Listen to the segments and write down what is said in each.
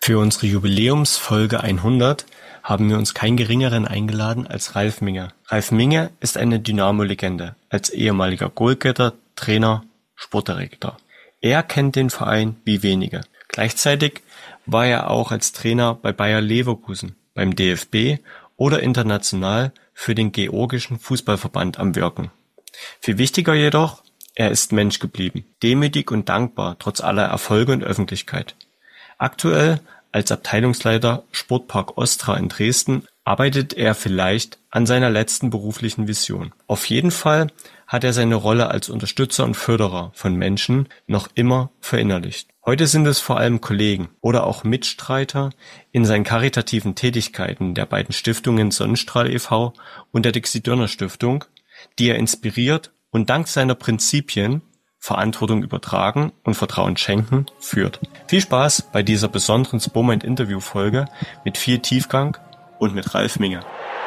Für unsere Jubiläumsfolge 100 haben wir uns keinen Geringeren eingeladen als Ralf Minge. Ralf Minge ist eine Dynamo-Legende, als ehemaliger Goalgetter, Trainer, Sportdirektor. Er kennt den Verein wie wenige. Gleichzeitig war er auch als Trainer bei Bayer Leverkusen, beim DFB oder international für den Georgischen Fußballverband am Wirken. Viel wichtiger jedoch, er ist Mensch geblieben, demütig und dankbar trotz aller Erfolge und Öffentlichkeit. Aktuell als Abteilungsleiter Sportpark Ostra in Dresden arbeitet er vielleicht an seiner letzten beruflichen Vision. Auf jeden Fall hat er seine Rolle als Unterstützer und Förderer von Menschen noch immer verinnerlicht. Heute sind es vor allem Kollegen oder auch Mitstreiter in seinen karitativen Tätigkeiten der beiden Stiftungen Sonnenstrahl e.V. und der Dixie-Dörner-Stiftung, die er inspiriert und dank seiner Prinzipien Verantwortung übertragen und Vertrauen schenken führt. Viel Spaß bei dieser besonderen Spomind-Interview-Folge mit viel Tiefgang und mit Ralf Minge.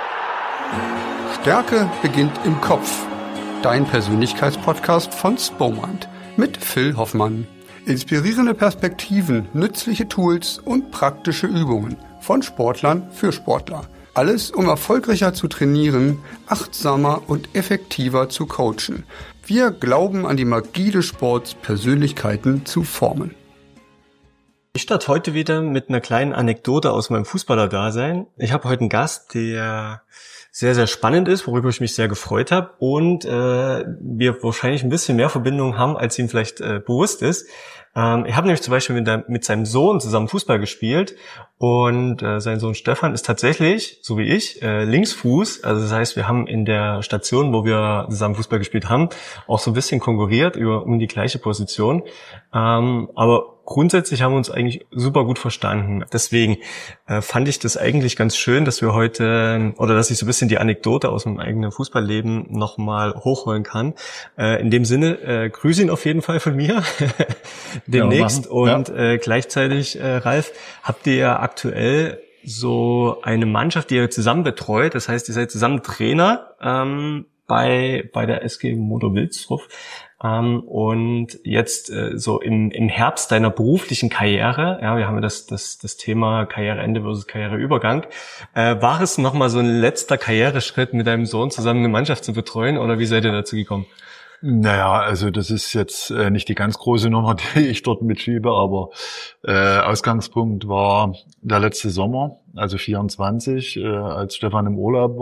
Stärke beginnt im Kopf. Dein Persönlichkeitspodcast von Spomind mit Phil Hoffmann. Inspirierende Perspektiven, nützliche Tools und praktische Übungen von Sportlern für Sportler. Alles, um erfolgreicher zu trainieren, achtsamer und effektiver zu coachen. Wir glauben an die Magie des Sports, Persönlichkeiten zu formen. Ich starte heute wieder mit einer kleinen Anekdote aus meinem Fußballer-Dasein. Ich habe heute einen Gast, der sehr, sehr spannend ist, worüber ich mich sehr gefreut habe und wir wahrscheinlich ein bisschen mehr Verbindung haben, als ihm vielleicht bewusst ist. Ich habe nämlich zum Beispiel mit seinem Sohn zusammen Fußball gespielt und sein Sohn Stefan ist tatsächlich, so wie ich, Linksfuß. Also das heißt, wir haben in der Station, wo wir zusammen Fußball gespielt haben, auch so ein bisschen konkurriert um die gleiche Position. Aber grundsätzlich haben wir uns eigentlich super gut verstanden. Deswegen fand ich das eigentlich ganz schön, dass wir heute, oder dass ich so ein bisschen die Anekdote aus meinem eigenen Fußballleben nochmal hochholen kann. In dem Sinne, grüße ihn auf jeden Fall von mir demnächst. Ja, und gleichzeitig, Ralf, habt ihr ja aktuell so eine Mannschaft, die ihr zusammen betreut. Das heißt, ihr seid zusammen Trainer bei der SG Motor Wilsdruff. Und jetzt so im Herbst deiner beruflichen Karriere, ja, wir haben ja das Thema Karriereende versus Karriereübergang, war es nochmal so ein letzter Karriereschritt, mit deinem Sohn zusammen eine Mannschaft zu betreuen, oder wie seid ihr dazu gekommen? Naja, also das ist jetzt nicht die ganz große Nummer, die ich dort mitschiebe, aber Ausgangspunkt war der letzte Sommer, also 24, als Stefan im Urlaub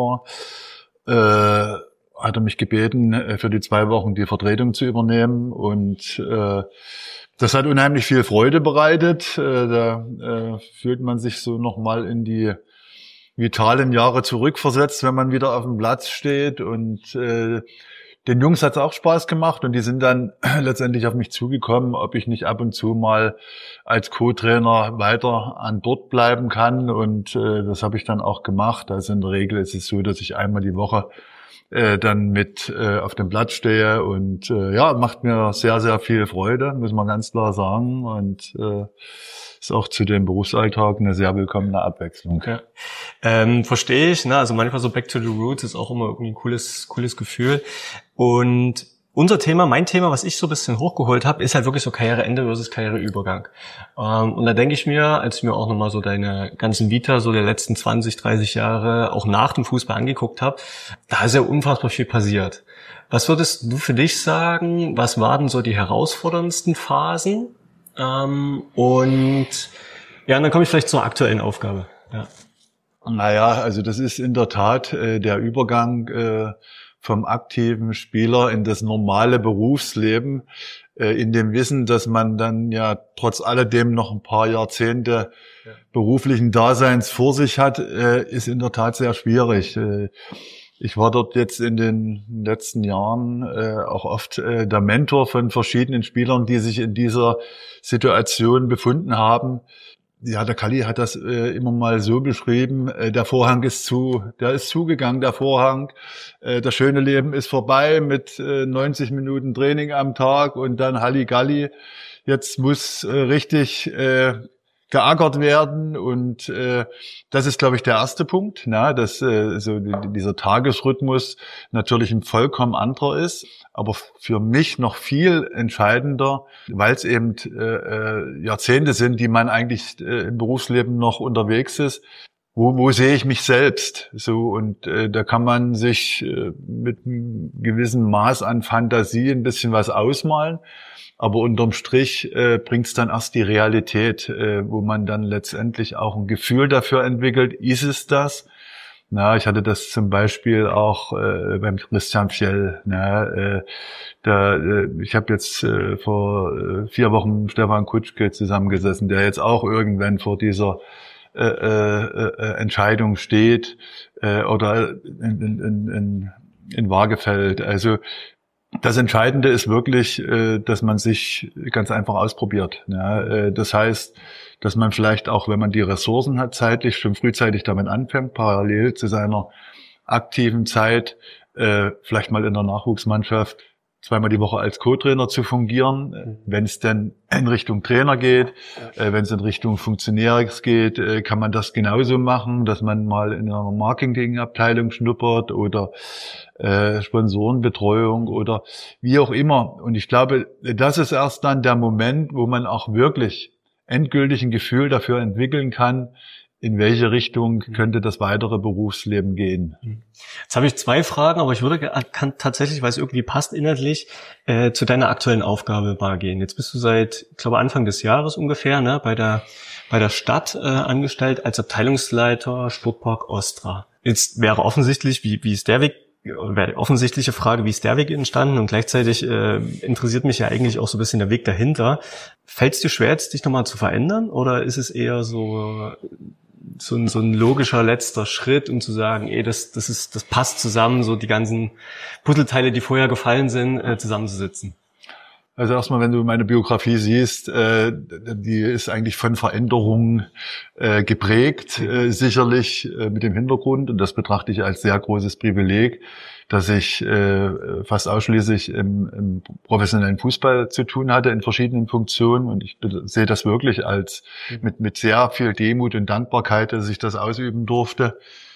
war, hat er mich gebeten, für die 2 Wochen die Vertretung zu übernehmen, und das hat unheimlich viel Freude bereitet. Da fühlt man sich so nochmal in die vitalen Jahre zurückversetzt, wenn man wieder auf dem Platz steht, und den Jungs hat es auch Spaß gemacht, und die sind dann letztendlich auf mich zugekommen, ob ich nicht ab und zu mal als Co-Trainer weiter an Bord bleiben kann, und das habe ich dann auch gemacht. Also in der Regel ist es so, dass ich einmal die Woche dann mit auf dem Platz stehe, und macht mir sehr, sehr viel Freude, muss man ganz klar sagen, und ist auch zu dem Berufsalltag eine sehr willkommene Abwechslung. Okay. Verstehe ich, ne? Also manchmal so Back to the Roots ist auch immer irgendwie ein cooles Gefühl. Und mein Thema, was ich so ein bisschen hochgeholt habe, ist halt wirklich so Karriereende versus Karriereübergang. Und da denke ich mir, als ich mir auch nochmal so deine ganzen Vita so der letzten 20, 30 Jahre auch nach dem Fußball angeguckt habe, da ist ja unfassbar viel passiert. Was würdest du für dich sagen, was waren so die herausforderndsten Phasen? Und dann komme ich vielleicht zur aktuellen Aufgabe. Ja. Naja, also das ist in der Tat der Übergang vom aktiven Spieler in das normale Berufsleben, in dem Wissen, dass man dann ja trotz alledem noch ein paar Jahrzehnte beruflichen Daseins vor sich hat, ist in der Tat sehr schwierig. Ich war dort jetzt in den letzten Jahren auch oft der Mentor von verschiedenen Spielern, die sich in dieser Situation befunden haben. Ja, der Kalli hat das immer mal so beschrieben, der Vorhang ist zu, der ist zugegangen, der Vorhang, das schöne Leben ist vorbei mit 90 Minuten Training am Tag und dann Halligalli. Jetzt muss richtig geackert werden und das ist, glaube ich, der erste Punkt, dass so dieser Tagesrhythmus natürlich ein vollkommen anderer ist, aber für mich noch viel entscheidender, weil es eben Jahrzehnte sind, die man eigentlich im Berufsleben noch unterwegs ist. Wo sehe ich mich selbst? So, und da kann man sich mit einem gewissen Maß an Fantasie ein bisschen was ausmalen. Aber unterm Strich bringt es dann erst die Realität, wo man dann letztendlich auch ein Gefühl dafür entwickelt, ist es das? Ich hatte das zum Beispiel auch beim Christian Fjell. Ich habe jetzt vor 4 Wochen mit Stefan Kutschke zusammengesessen, der jetzt auch irgendwann vor dieser Entscheidung steht oder in Waage fällt. Also das Entscheidende ist wirklich, dass man sich ganz einfach ausprobiert. Das heißt, dass man vielleicht auch, wenn man die Ressourcen hat, zeitlich schon frühzeitig damit anfängt, parallel zu seiner aktiven Zeit, vielleicht mal in der Nachwuchsmannschaft 2-mal die Woche als Co-Trainer zu fungieren. Wenn es denn in Richtung Trainer geht, wenn es in Richtung Funktionärs geht, kann man das genauso machen, dass man mal in einer Marketingabteilung schnuppert oder Sponsorenbetreuung oder wie auch immer. Und ich glaube, das ist erst dann der Moment, wo man auch wirklich endgültig ein Gefühl dafür entwickeln kann, in welche Richtung könnte das weitere Berufsleben gehen. Jetzt habe ich 2 Fragen, aber ich kann tatsächlich, weil es irgendwie passt inhaltlich, zu deiner aktuellen Aufgabe mal gehen. Jetzt bist du seit, ich glaube, Anfang des Jahres ungefähr, bei der Stadt angestellt als Abteilungsleiter Sportpark Ostra. Jetzt wäre offensichtlich, wie ist der Weg? Wäre die offensichtliche Frage, wie ist der Weg entstanden? Und gleichzeitig interessiert mich ja eigentlich auch so ein bisschen der Weg dahinter. Fällt es dir schwer, jetzt dich nochmal zu verändern? Oder ist es eher so ein logischer letzter Schritt, um zu sagen, das passt zusammen, so die ganzen Puzzleteile, die vorher gefallen sind, zusammenzusetzen? Also erstmal, wenn du meine Biografie siehst, die ist eigentlich von Veränderungen geprägt, sicherlich mit dem Hintergrund, und das betrachte ich als sehr großes Privileg, dass ich fast ausschließlich im professionellen Fußball zu tun hatte, in verschiedenen Funktionen, und ich sehe das wirklich als mit sehr viel Demut und Dankbarkeit, dass ich das ausüben durfte.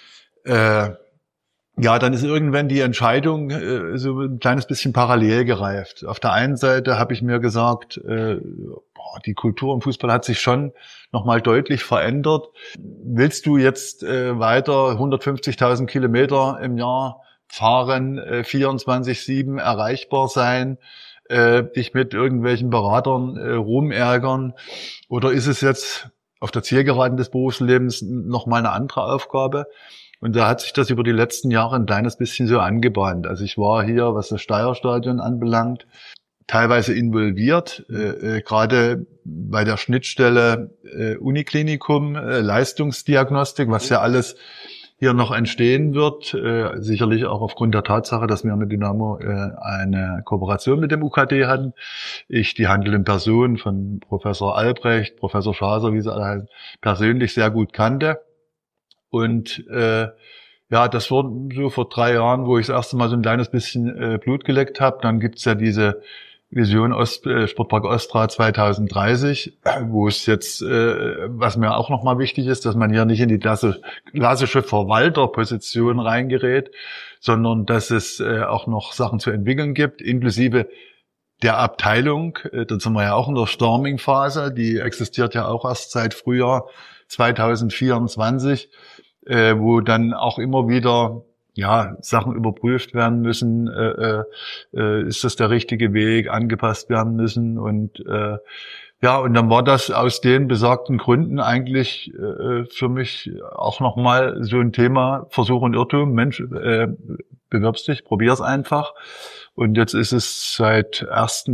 Ja, dann ist irgendwann die Entscheidung so ein kleines bisschen parallel gereift. Auf der einen Seite habe ich mir gesagt, die Kultur im Fußball hat sich schon nochmal deutlich verändert. Willst du jetzt weiter 150.000 Kilometer im Jahr fahren, 24/7 erreichbar sein, dich mit irgendwelchen Beratern rumärgern? Oder ist es jetzt auf der Zielgeraden des Berufslebens nochmal eine andere Aufgabe? Und da hat sich das über die letzten Jahre ein kleines bisschen so angebahnt. Also ich war hier, was das Steierstadion anbelangt, teilweise involviert, gerade bei der Schnittstelle Uniklinikum, Leistungsdiagnostik, was ja alles hier noch entstehen wird, sicherlich auch aufgrund der Tatsache, dass wir mit Dynamo eine Kooperation mit dem UKD hatten. Ich die handelnden Personen von Professor Albrecht, Professor Schaser, wie sie alle heißen, persönlich sehr gut kannte. Und das war so vor 3 Jahren, wo ich das erste Mal so ein kleines bisschen Blut geleckt habe. Dann gibt's ja diese Vision Sportpark Ostra 2030, wo es jetzt, was mir auch nochmal wichtig ist, dass man hier nicht in die klassische Verwalterposition reingerät, sondern dass es auch noch Sachen zu entwickeln gibt, inklusive der Abteilung. Da sind wir ja auch in der Storming-Phase, die existiert ja auch erst seit Frühjahr 2024, wo dann auch immer wieder Sachen überprüft werden müssen, ist das der richtige Weg, angepasst werden müssen, und und dann war das aus den besagten Gründen eigentlich für mich auch nochmal so ein Thema, Versuch und Irrtum. Mensch, bewirbst dich, probier's einfach. Und jetzt ist es seit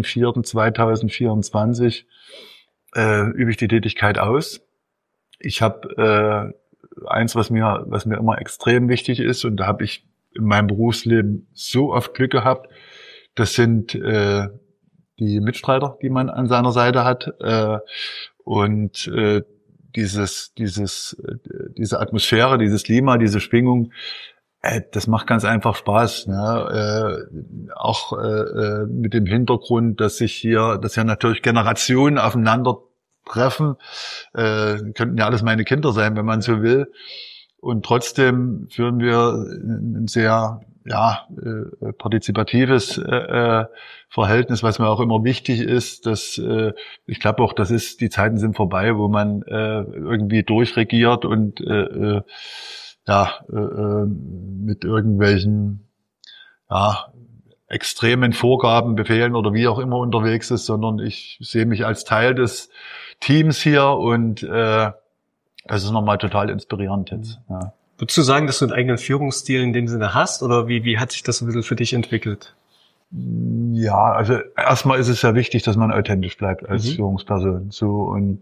1.4.2024 übe ich die Tätigkeit aus. Ich habe eins, was mir immer extrem wichtig ist, und da habe ich in meinem Berufsleben so oft Glück gehabt, das sind die Mitstreiter, die man an seiner Seite hat, und diese Atmosphäre, dieses Klima, diese Schwingung, das macht ganz einfach Spaß, ne? Auch mit dem Hintergrund, dass ja natürlich Generationen aufeinander treffen. Könnten ja alles meine Kinder sein, wenn man so will. Und trotzdem führen wir ein sehr partizipatives Verhältnis, was mir auch immer wichtig ist, dass ich glaube auch, die Zeiten sind vorbei, wo man irgendwie durchregiert und mit irgendwelchen extremen Vorgaben, Befehlen oder wie auch immer unterwegs ist, sondern ich sehe mich als Teil des Teams hier und das ist nochmal total inspirierend jetzt. Ja. Würdest du sagen, dass du einen eigenen Führungsstil in dem Sinne hast oder wie hat sich das ein bisschen für dich entwickelt? Ja, also erstmal ist es ja wichtig, dass man authentisch bleibt als Führungsperson. So und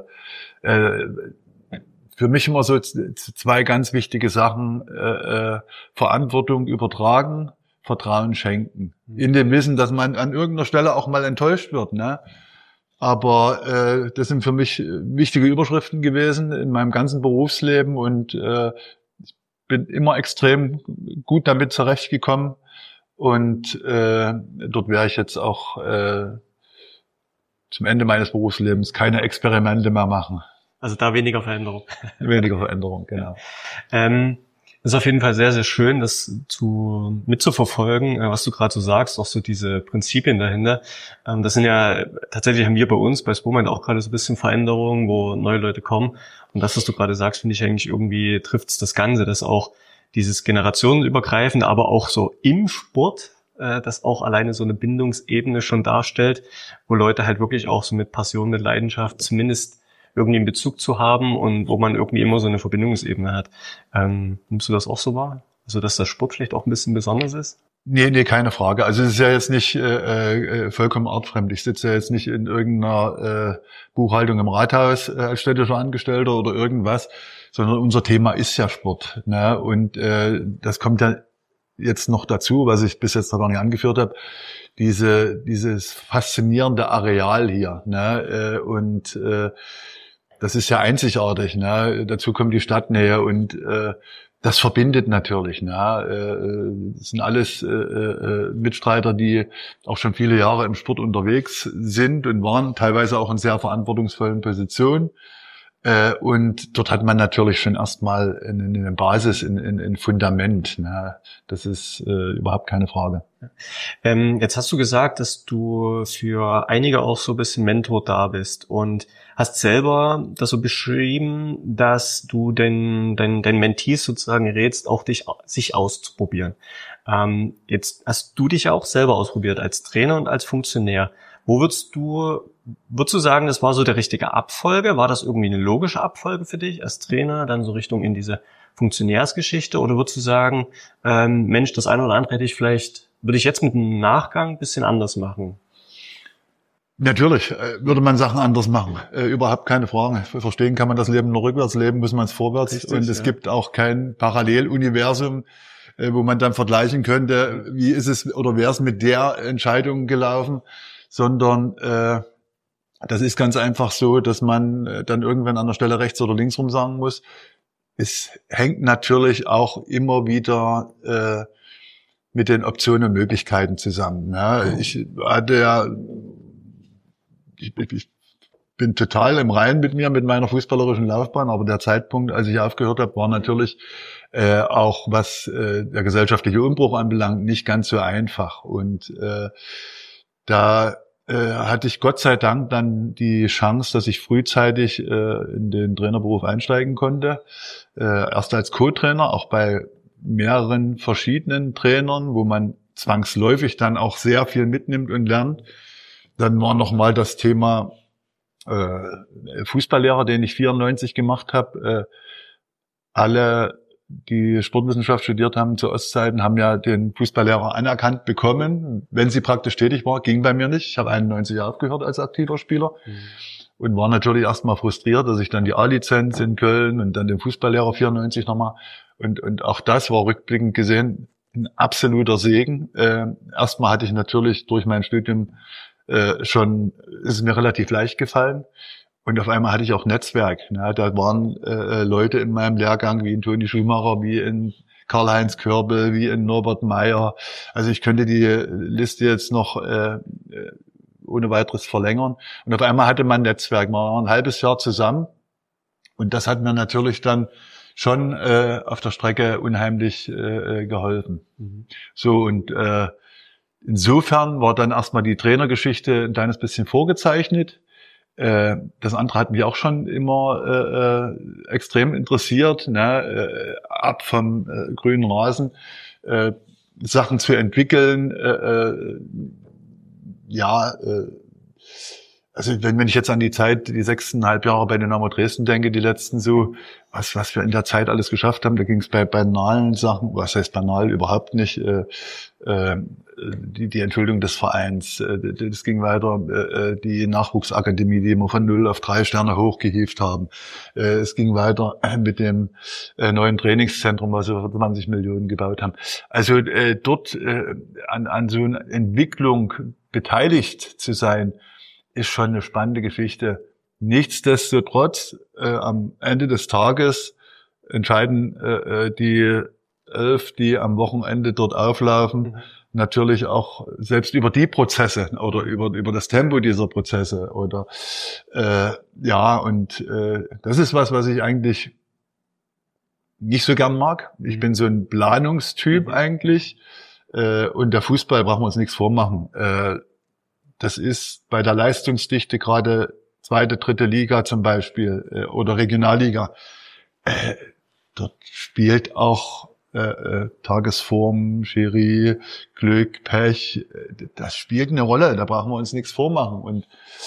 für mich immer so zwei ganz wichtige Sachen: Verantwortung übertragen, Vertrauen schenken. In dem Wissen, dass man an irgendeiner Stelle auch mal enttäuscht wird, ne? Aber das sind für mich wichtige Überschriften gewesen in meinem ganzen Berufsleben und ich bin immer extrem gut damit zurechtgekommen und dort werde ich jetzt auch zum Ende meines Berufslebens keine Experimente mehr machen. Also da weniger Veränderung. Weniger Veränderung, genau. Es ist auf jeden Fall sehr, sehr schön, das mitzuverfolgen, was du gerade so sagst, auch so diese Prinzipien dahinter. Das sind ja, tatsächlich haben wir bei uns, bei Spomant auch gerade so ein bisschen Veränderungen, wo neue Leute kommen. Und das, was du gerade sagst, finde ich eigentlich irgendwie trifft's das Ganze, dass auch dieses generationenübergreifende, aber auch so im Sport, das auch alleine so eine Bindungsebene schon darstellt, wo Leute halt wirklich auch so mit Passion, mit Leidenschaft zumindest irgendwie einen Bezug zu haben und wo man irgendwie immer so eine Verbindungsebene hat. Nimmst du das auch so wahr? Also, dass das Sport vielleicht auch ein bisschen besonders ist? Nee, keine Frage. Also es ist ja jetzt nicht vollkommen artfremd. Ich sitze ja jetzt nicht in irgendeiner Buchhaltung im Rathaus als städtischer Angestellter oder irgendwas, sondern unser Thema ist ja Sport. Ne? Und das kommt ja jetzt noch dazu, was ich bis jetzt noch gar nicht angeführt habe, dieses faszinierende Areal hier. Ne? Und das ist ja einzigartig. Ne? Dazu kommt die Stadtnähe und das verbindet natürlich. Ne? Das sind alles Mitstreiter, die auch schon viele Jahre im Sport unterwegs sind und waren teilweise auch in sehr verantwortungsvollen Positionen. Und dort hat man natürlich schon erstmal eine Basis, ein Fundament. Ne? Das ist überhaupt keine Frage. Jetzt hast du gesagt, dass du für einige auch so ein bisschen Mentor da bist und hast selber das so beschrieben, dass du deinen Mentees sozusagen rätst, auch sich auszuprobieren. Jetzt hast du dich ja auch selber ausprobiert als Trainer und als Funktionär. Würdest du sagen, das war so der richtige Abfolge? War das irgendwie eine logische Abfolge für dich als Trainer, dann so Richtung in diese Funktionärsgeschichte? Oder würdest du sagen, Mensch, das eine oder andere würde ich jetzt mit einem Nachgang ein bisschen anders machen? Natürlich würde man Sachen anders machen. Überhaupt keine Frage. Verstehen kann man das Leben nur rückwärts, leben muss man es vorwärts. Richtig, und es gibt auch kein Paralleluniversum, wo man dann vergleichen könnte, wie ist es oder wäre es mit der Entscheidung gelaufen, sondern das ist ganz einfach so, dass man dann irgendwann an der Stelle rechts oder links rum sagen muss. Es hängt natürlich auch immer wieder mit den Optionen und Möglichkeiten zusammen. Ja, ich bin total im Reinen mit meiner fußballerischen Laufbahn, aber der Zeitpunkt, als ich aufgehört habe, war natürlich auch, was der gesellschaftliche Umbruch anbelangt, nicht ganz so einfach. Und da hatte ich Gott sei Dank dann die Chance, dass ich frühzeitig in den Trainerberuf einsteigen konnte. Erst als Co-Trainer, auch bei mehreren verschiedenen Trainern, wo man zwangsläufig dann auch sehr viel mitnimmt und lernt. Dann war nochmal das Thema Fußballlehrer, den ich 94 gemacht habe. Alle, die Sportwissenschaft studiert haben zu Ostzeiten, haben ja den Fußballlehrer anerkannt bekommen, wenn sie praktisch tätig war. Ging bei mir nicht. Ich habe 91 aufgehört als aktiver Spieler und war natürlich erstmal frustriert, dass ich dann die A-Lizenz in Köln und dann den Fußballlehrer 94 nochmal. Und auch das war rückblickend gesehen ein absoluter Segen. Erstmal hatte ich natürlich durch mein Studium ist es mir relativ leicht gefallen. Und auf einmal hatte ich auch Netzwerk. Ne? Da waren Leute in meinem Lehrgang wie in Toni Schumacher, wie in Karl-Heinz Körbel, wie in Norbert Meyer. Also ich könnte die Liste jetzt noch ohne weiteres verlängern. Und auf einmal hatte man ein Netzwerk. Man war ein halbes Jahr zusammen. Und das hat mir natürlich dann schon auf der Strecke unheimlich geholfen. So, und insofern war dann erstmal die Trainergeschichte ein kleines bisschen vorgezeichnet. Das andere hat mich auch schon immer extrem interessiert, ne? Ab vom grünen Rasen, Sachen zu entwickeln, also wenn ich jetzt an die Zeit, die 6,5 Jahre bei Dynamo Dresden denke, die letzten so, was wir in der Zeit alles geschafft haben, da ging es bei banalen Sachen, was heißt banal, überhaupt nicht, die Entschuldung des Vereins, das ging weiter, die Nachwuchsakademie, die wir von 0 auf 3 Sterne hochgehievt haben, es ging weiter mit dem neuen Trainingszentrum, was wir für 20 Millionen gebaut haben. Also dort an so einer Entwicklung beteiligt zu sein, ist schon eine spannende Geschichte. Nichtsdestotrotz, am Ende des Tages entscheiden die 11, die am Wochenende dort auflaufen, natürlich auch selbst über die Prozesse oder über das Tempo dieser Prozesse. Oder das ist was ich eigentlich nicht so gern mag. Ich bin so ein Planungstyp eigentlich. Und der Fußball, brauchen wir uns nichts vormachen. Das ist bei der Leistungsdichte gerade 2., 3. Liga zum Beispiel oder Regionalliga. Dort spielt auch Tagesform, Schiri, Glück, Pech. Das spielt eine Rolle. Da brauchen wir uns nichts vormachen. Und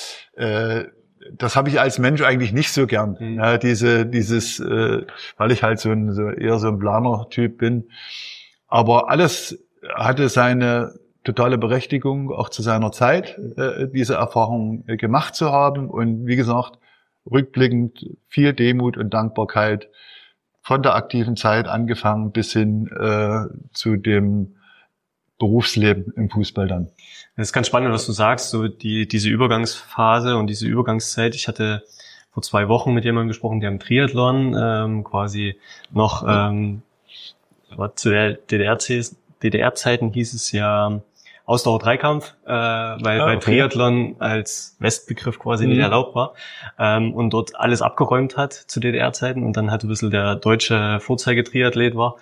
das habe ich als Mensch eigentlich nicht so gern. Ja, weil ich halt eher so ein Planer-Typ bin. Aber alles hatte seine totale Berechtigung, auch zu seiner Zeit, diese Erfahrung gemacht zu haben. Und wie gesagt, rückblickend viel Demut und Dankbarkeit von der aktiven Zeit angefangen bis hin zu dem Berufsleben im Fußball dann. Das ist ganz spannend, was du sagst, so diese Übergangsphase und diese Übergangszeit. Ich hatte vor 2 Wochen mit jemandem gesprochen, der im Triathlon quasi noch zu der DDR-Zeiten hieß es ja Ausdauer-Dreikampf, weil Triathlon als Westbegriff quasi nicht erlaubt war und dort alles abgeräumt hat zu DDR-Zeiten und dann halt ein bisschen der deutsche Vorzeigetriathlet war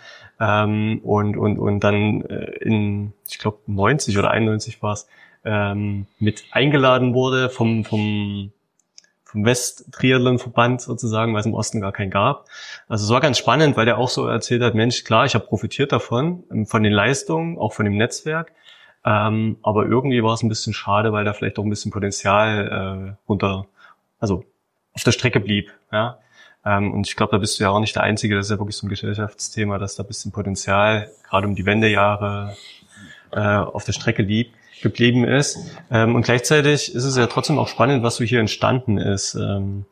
und dann in, ich glaube 90 oder 91 war es, mit eingeladen wurde vom West-Triathlon-Verband sozusagen, weil es im Osten gar keinen gab. Also es war ganz spannend, weil der auch so erzählt hat, Mensch, klar, ich habe profitiert davon, von den Leistungen, auch von dem Netzwerk, aber irgendwie war es ein bisschen schade, weil da vielleicht auch ein bisschen Potenzial auf der Strecke blieb. Ja? Und ich glaube, da bist du ja auch nicht der Einzige, das ist ja wirklich so ein Gesellschaftsthema, dass da ein bisschen Potenzial, gerade um die Wendejahre, auf der Strecke geblieben ist. Und gleichzeitig ist es ja trotzdem auch spannend, was so hier entstanden ist. Wenn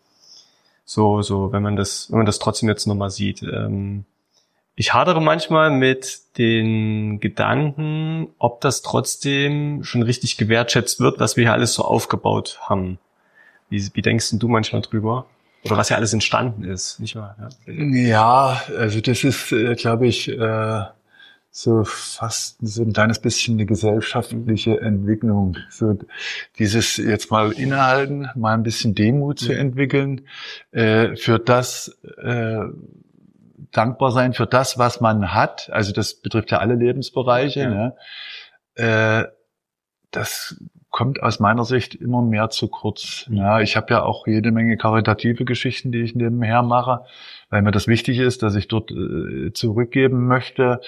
man das trotzdem jetzt nochmal sieht. Ich hadere manchmal mit den Gedanken, ob das trotzdem schon richtig gewertschätzt wird, was wir hier alles so aufgebaut haben. Wie denkst du manchmal drüber? Oder was ja alles entstanden ist, nicht wahr? Ja, also das ist, glaube ich, so fast so ein kleines bisschen eine gesellschaftliche Entwicklung. So dieses jetzt mal innehalten, mal ein bisschen Demut zu entwickeln, für das dankbar sein für das, was man hat. Also das betrifft ja alle Lebensbereiche. Ja. Ne? Das kommt aus meiner Sicht immer mehr zu kurz. Ja, ich habe ja auch jede Menge karitative Geschichten, die ich nebenher mache, weil mir das wichtig ist, dass ich dort zurückgeben möchte.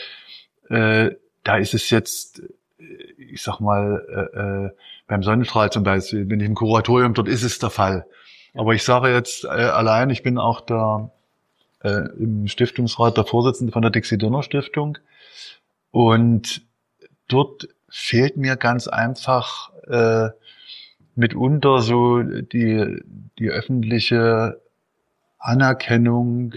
Da ist es jetzt, ich sag mal, beim Sonnenstrahl zum Beispiel, bin ich im Kuratorium, dort ist es der Fall. Aber ich sage jetzt allein, ich bin auch im Stiftungsrat der Vorsitzende von der Dixie-Dürner-Stiftung und dort fehlt mir ganz einfach mitunter so die öffentliche Anerkennung,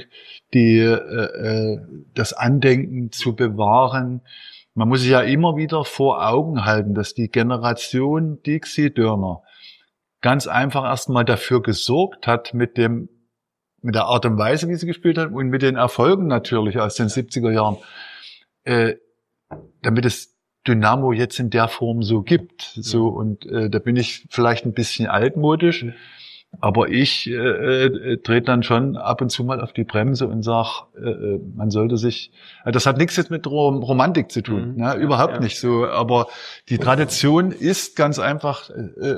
das Andenken zu bewahren. Man muss sich ja immer wieder vor Augen halten, dass die Generation Dixie Dörner ganz einfach erstmal dafür gesorgt hat mit der Art und Weise, wie sie gespielt hat und mit den Erfolgen natürlich aus den 70er Jahren, damit es Dynamo jetzt in der Form so gibt. So, und da bin ich vielleicht ein bisschen altmodisch, aber ich trete dann schon ab und zu mal auf die Bremse und sage, man sollte sich, das hat nichts jetzt mit Romantik zu tun, ne? Überhaupt nicht so, aber die Tradition ist ganz einfach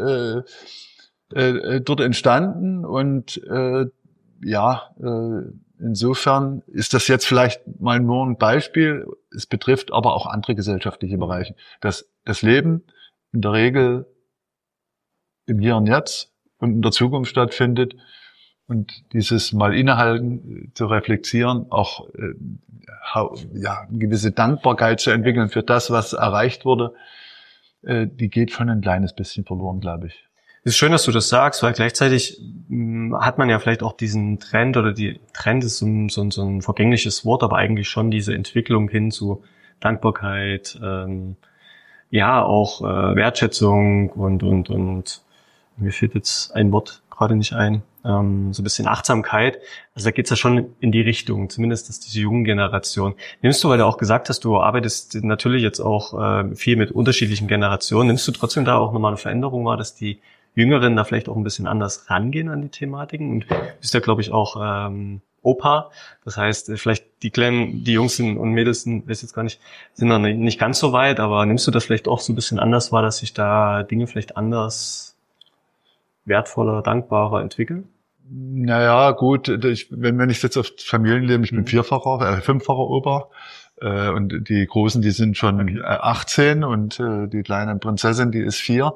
dort entstanden und insofern ist das jetzt vielleicht mal nur ein Beispiel. Es betrifft aber auch andere gesellschaftliche Bereiche. Das Leben in der Regel im Hier und Jetzt und in der Zukunft stattfindet und dieses mal innehalten, zu reflektieren, auch eine gewisse Dankbarkeit zu entwickeln für das, was erreicht wurde, die geht schon ein kleines bisschen verloren, glaube ich. Es ist schön, dass du das sagst, weil gleichzeitig hat man ja vielleicht auch diesen Trend, oder die Trend ist so ein vergängliches Wort, aber eigentlich schon diese Entwicklung hin zu Dankbarkeit, auch Wertschätzung und mir fällt jetzt ein Wort gerade nicht ein, so ein bisschen Achtsamkeit. Also da geht's ja schon in die Richtung, zumindest dass diese jungen Generation. Nimmst du, weil du auch gesagt hast, du arbeitest natürlich jetzt auch viel mit unterschiedlichen Generationen, nimmst du trotzdem da auch nochmal eine Veränderung wahr, dass die Jüngeren da vielleicht auch ein bisschen anders rangehen an die Thematiken? Und du bist ja, glaube ich, auch Opa. Das heißt, vielleicht die Jungs und Mädels, weiß jetzt gar nicht, sind noch nicht ganz so weit, aber nimmst du das vielleicht auch so ein bisschen anders wahr, dass sich da Dinge vielleicht anders, wertvoller, dankbarer entwickeln? Naja, gut, wenn ich jetzt auf Familienleben, ich bin fünffacher Opa, und die Großen, die sind schon 18 und die kleine Prinzessin, die ist 4.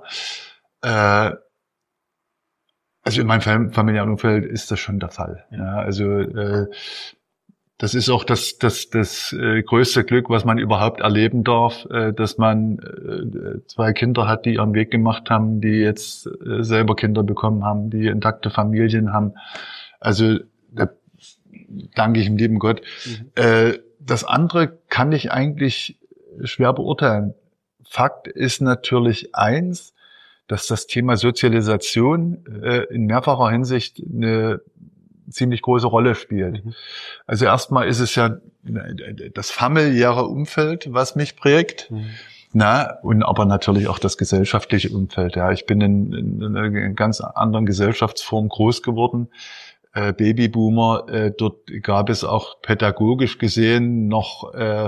Also in meinem familiären Umfeld ist das schon der Fall. Ja, also das ist auch das größte Glück, was man überhaupt erleben darf, dass man 2 Kinder hat, die ihren Weg gemacht haben, die jetzt selber Kinder bekommen haben, die intakte Familien haben. Also da danke ich dem lieben Gott. Das andere kann ich eigentlich schwer beurteilen. Fakt ist natürlich eins, dass das Thema Sozialisation in mehrfacher Hinsicht eine ziemlich große Rolle spielt. Also erstmal ist es ja das familiäre Umfeld, was mich prägt. Und aber natürlich auch das gesellschaftliche Umfeld. Ja, ich bin in einer ganz anderen Gesellschaftsform groß geworden. Babyboomer, dort gab es auch pädagogisch gesehen noch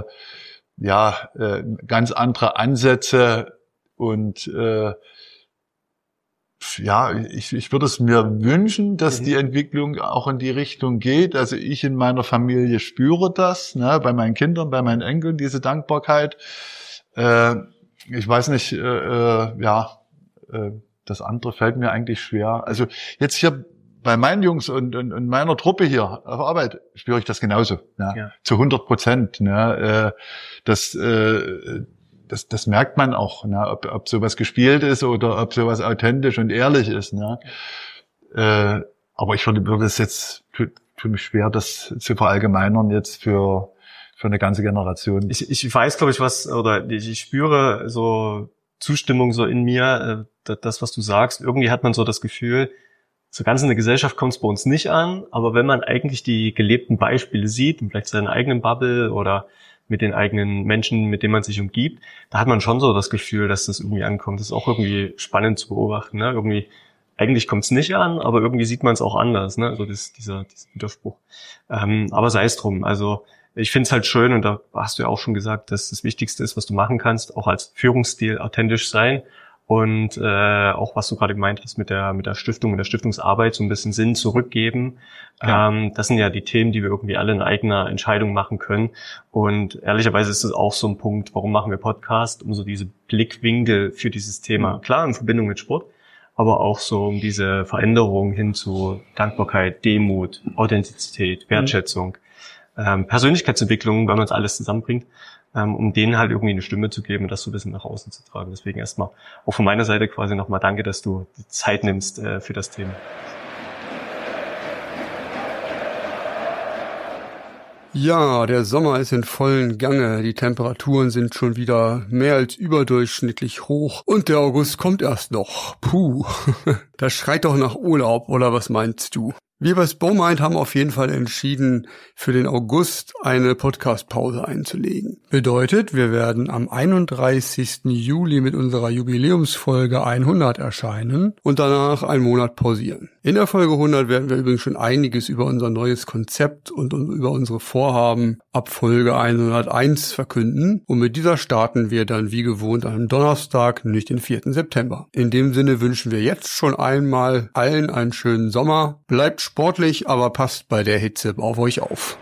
ganz andere Ansätze und ich würde es mir wünschen, dass die Entwicklung auch in die Richtung geht. Also ich in meiner Familie spüre das, ne, bei meinen Kindern, bei meinen Enkeln, diese Dankbarkeit. Ich weiß nicht, das andere fällt mir eigentlich schwer. Also jetzt hier bei meinen Jungs und meiner Truppe hier auf Arbeit spüre ich das genauso, zu 100%. Ne, das merkt man auch, ne, ob sowas gespielt ist oder ob sowas authentisch und ehrlich ist. Ne. Aber ich würde es jetzt, tut mich schwer, das zu verallgemeinern jetzt für eine ganze Generation. Ich weiß, glaube ich, ich spüre so Zustimmung so in mir, das, was du sagst. Irgendwie hat man so das Gefühl, so ganz in der Gesellschaft kommt es bei uns nicht an, aber wenn man eigentlich die gelebten Beispiele sieht, vielleicht seine eigenen Bubble oder mit den eigenen Menschen, mit denen man sich umgibt, da hat man schon so das Gefühl, dass das irgendwie ankommt. Das ist auch irgendwie spannend zu beobachten. Ne? Irgendwie, eigentlich kommt es nicht an, aber irgendwie sieht man es auch anders. Ne? Also dieser Widerspruch. Aber sei es drum. Also ich finde es halt schön, und da hast du ja auch schon gesagt, dass das Wichtigste ist, was du machen kannst, auch als Führungsstil authentisch sein. Und auch was du gerade gemeint hast mit der Stiftung, mit der Stiftungsarbeit, so ein bisschen Sinn zurückgeben. Ja. Das sind ja die Themen, die wir irgendwie alle in eigener Entscheidung machen können. Und ehrlicherweise ist das auch so ein Punkt, warum machen wir Podcast, um so diese Blickwinkel für dieses Thema, klar in Verbindung mit Sport, aber auch so um diese Veränderung hin zu Dankbarkeit, Demut, Authentizität, Wertschätzung, Persönlichkeitsentwicklung, wenn man es alles zusammenbringt, um denen halt irgendwie eine Stimme zu geben und das so ein bisschen nach außen zu tragen. Deswegen erstmal auch von meiner Seite quasi nochmal danke, dass du die Zeit nimmst für das Thema. Ja, der Sommer ist in vollen Gange. Die Temperaturen sind schon wieder mehr als überdurchschnittlich hoch. Und der August kommt erst noch. Puh, das schreit doch nach Urlaub, oder was meinst du? Wir bei Spomind haben auf jeden Fall entschieden, für den August eine Podcast-Pause einzulegen. Bedeutet, wir werden am 31. Juli mit unserer Jubiläumsfolge 100 erscheinen und danach einen Monat pausieren. In der Folge 100 werden wir übrigens schon einiges über unser neues Konzept und über unsere Vorhaben ab Folge 101 verkünden. Und mit dieser starten wir dann wie gewohnt an einem Donnerstag, nämlich den 4. September. In dem Sinne wünschen wir jetzt schon einmal allen einen schönen Sommer. Bleibt sportlich, aber passt bei der Hitze auf euch auf.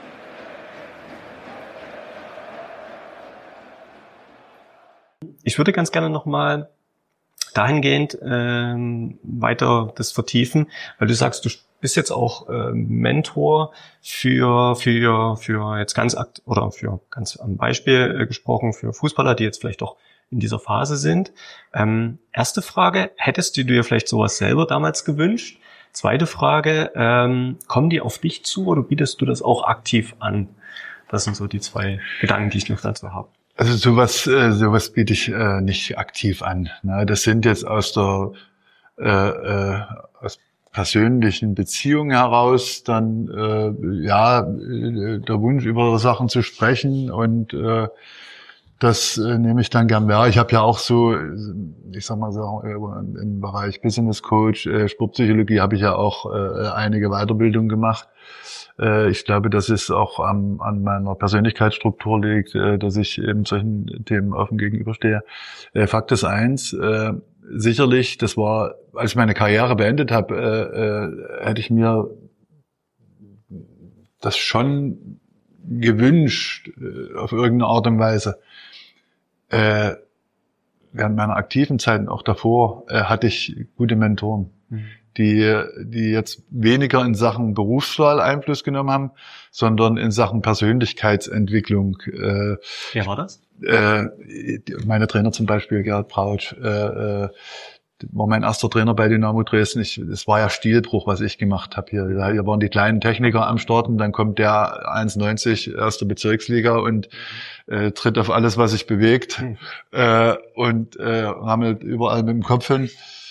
Ich würde ganz gerne nochmal dahingehend weiter das vertiefen, weil du sagst, du bist jetzt auch Mentor für jetzt ganz am Beispiel gesprochen für Fußballer, die jetzt vielleicht auch in dieser Phase sind. Erste Frage, hättest du dir vielleicht sowas selber damals gewünscht? Zweite Frage, kommen die auf dich zu oder bietest du das auch aktiv an? Das sind so die zwei Gedanken, die ich noch dazu habe. Also sowas biete ich nicht aktiv an. Ne? Das sind jetzt aus persönlichen Beziehungen heraus dann der Wunsch, über Sachen zu sprechen und das nehme ich dann gern wahr. Ich habe ja auch so, ich sag mal so, im Bereich Business Coach, Sportpsychologie habe ich ja auch einige Weiterbildungen gemacht. Ich glaube, dass es auch an meiner Persönlichkeitsstruktur liegt, dass ich eben solchen Themen offen gegenüberstehe. Fakt ist eins, sicherlich, das war, als ich meine Karriere beendet habe, hätte ich mir das schon gewünscht, auf irgendeine Art und Weise. Während meiner aktiven Zeit und auch davor hatte ich gute Mentoren, die jetzt weniger in Sachen Berufswahl Einfluss genommen haben, sondern in Sachen Persönlichkeitsentwicklung. Wer war das? Meine Trainer zum Beispiel, Gerhard Brautsch, war mein erster Trainer bei Dynamo Dresden. Es war ja Stilbruch, was ich gemacht habe hier. Hier waren die kleinen Techniker am Start und dann kommt der 1,90 erste Bezirksliga und tritt auf alles, was sich bewegt und rammelt überall mit dem Kopf hin.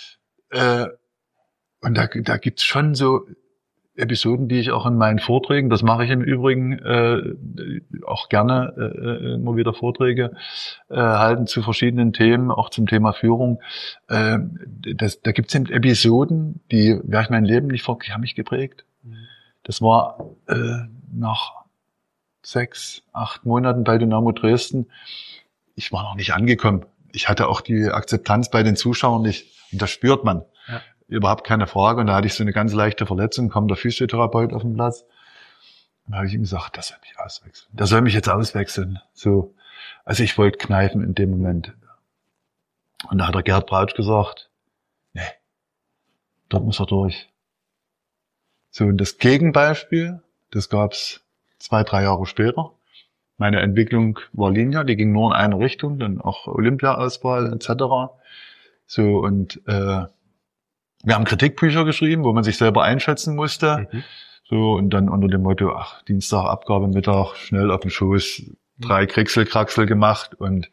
Und da gibt's schon so Episoden, die ich auch in meinen Vorträgen, das mache ich im Übrigen auch gerne, immer wieder Vorträge halten zu verschiedenen Themen, auch zum Thema Führung. Da gibt's eben Episoden, die werde ich mein Leben nicht vergessen, die haben mich geprägt. Das war nach 6, 8 Monaten bei Dynamo Dresden. Ich war noch nicht angekommen. Ich hatte auch die Akzeptanz bei den Zuschauern nicht. Und das spürt man. Ja. Überhaupt keine Frage. Und da hatte ich so eine ganz leichte Verletzung, kam der Physiotherapeut auf den Platz. Und da habe ich ihm gesagt, das soll mich auswechseln. Der soll mich jetzt auswechseln. So. Also ich wollte kneifen in dem Moment. Und da hat der Gerhard Brautsch gesagt, nee, dort muss er durch. So, und das Gegenbeispiel, das gab's 2, 3 Jahre später. Meine Entwicklung war linear, die ging nur in eine Richtung, dann auch Olympia-Auswahl etc. So, und wir haben Kritikbücher geschrieben, wo man sich selber einschätzen musste. So, und dann unter dem Motto, Dienstag, Abgabe, Mittag, schnell auf den Schoß, 3 Kraxel gemacht und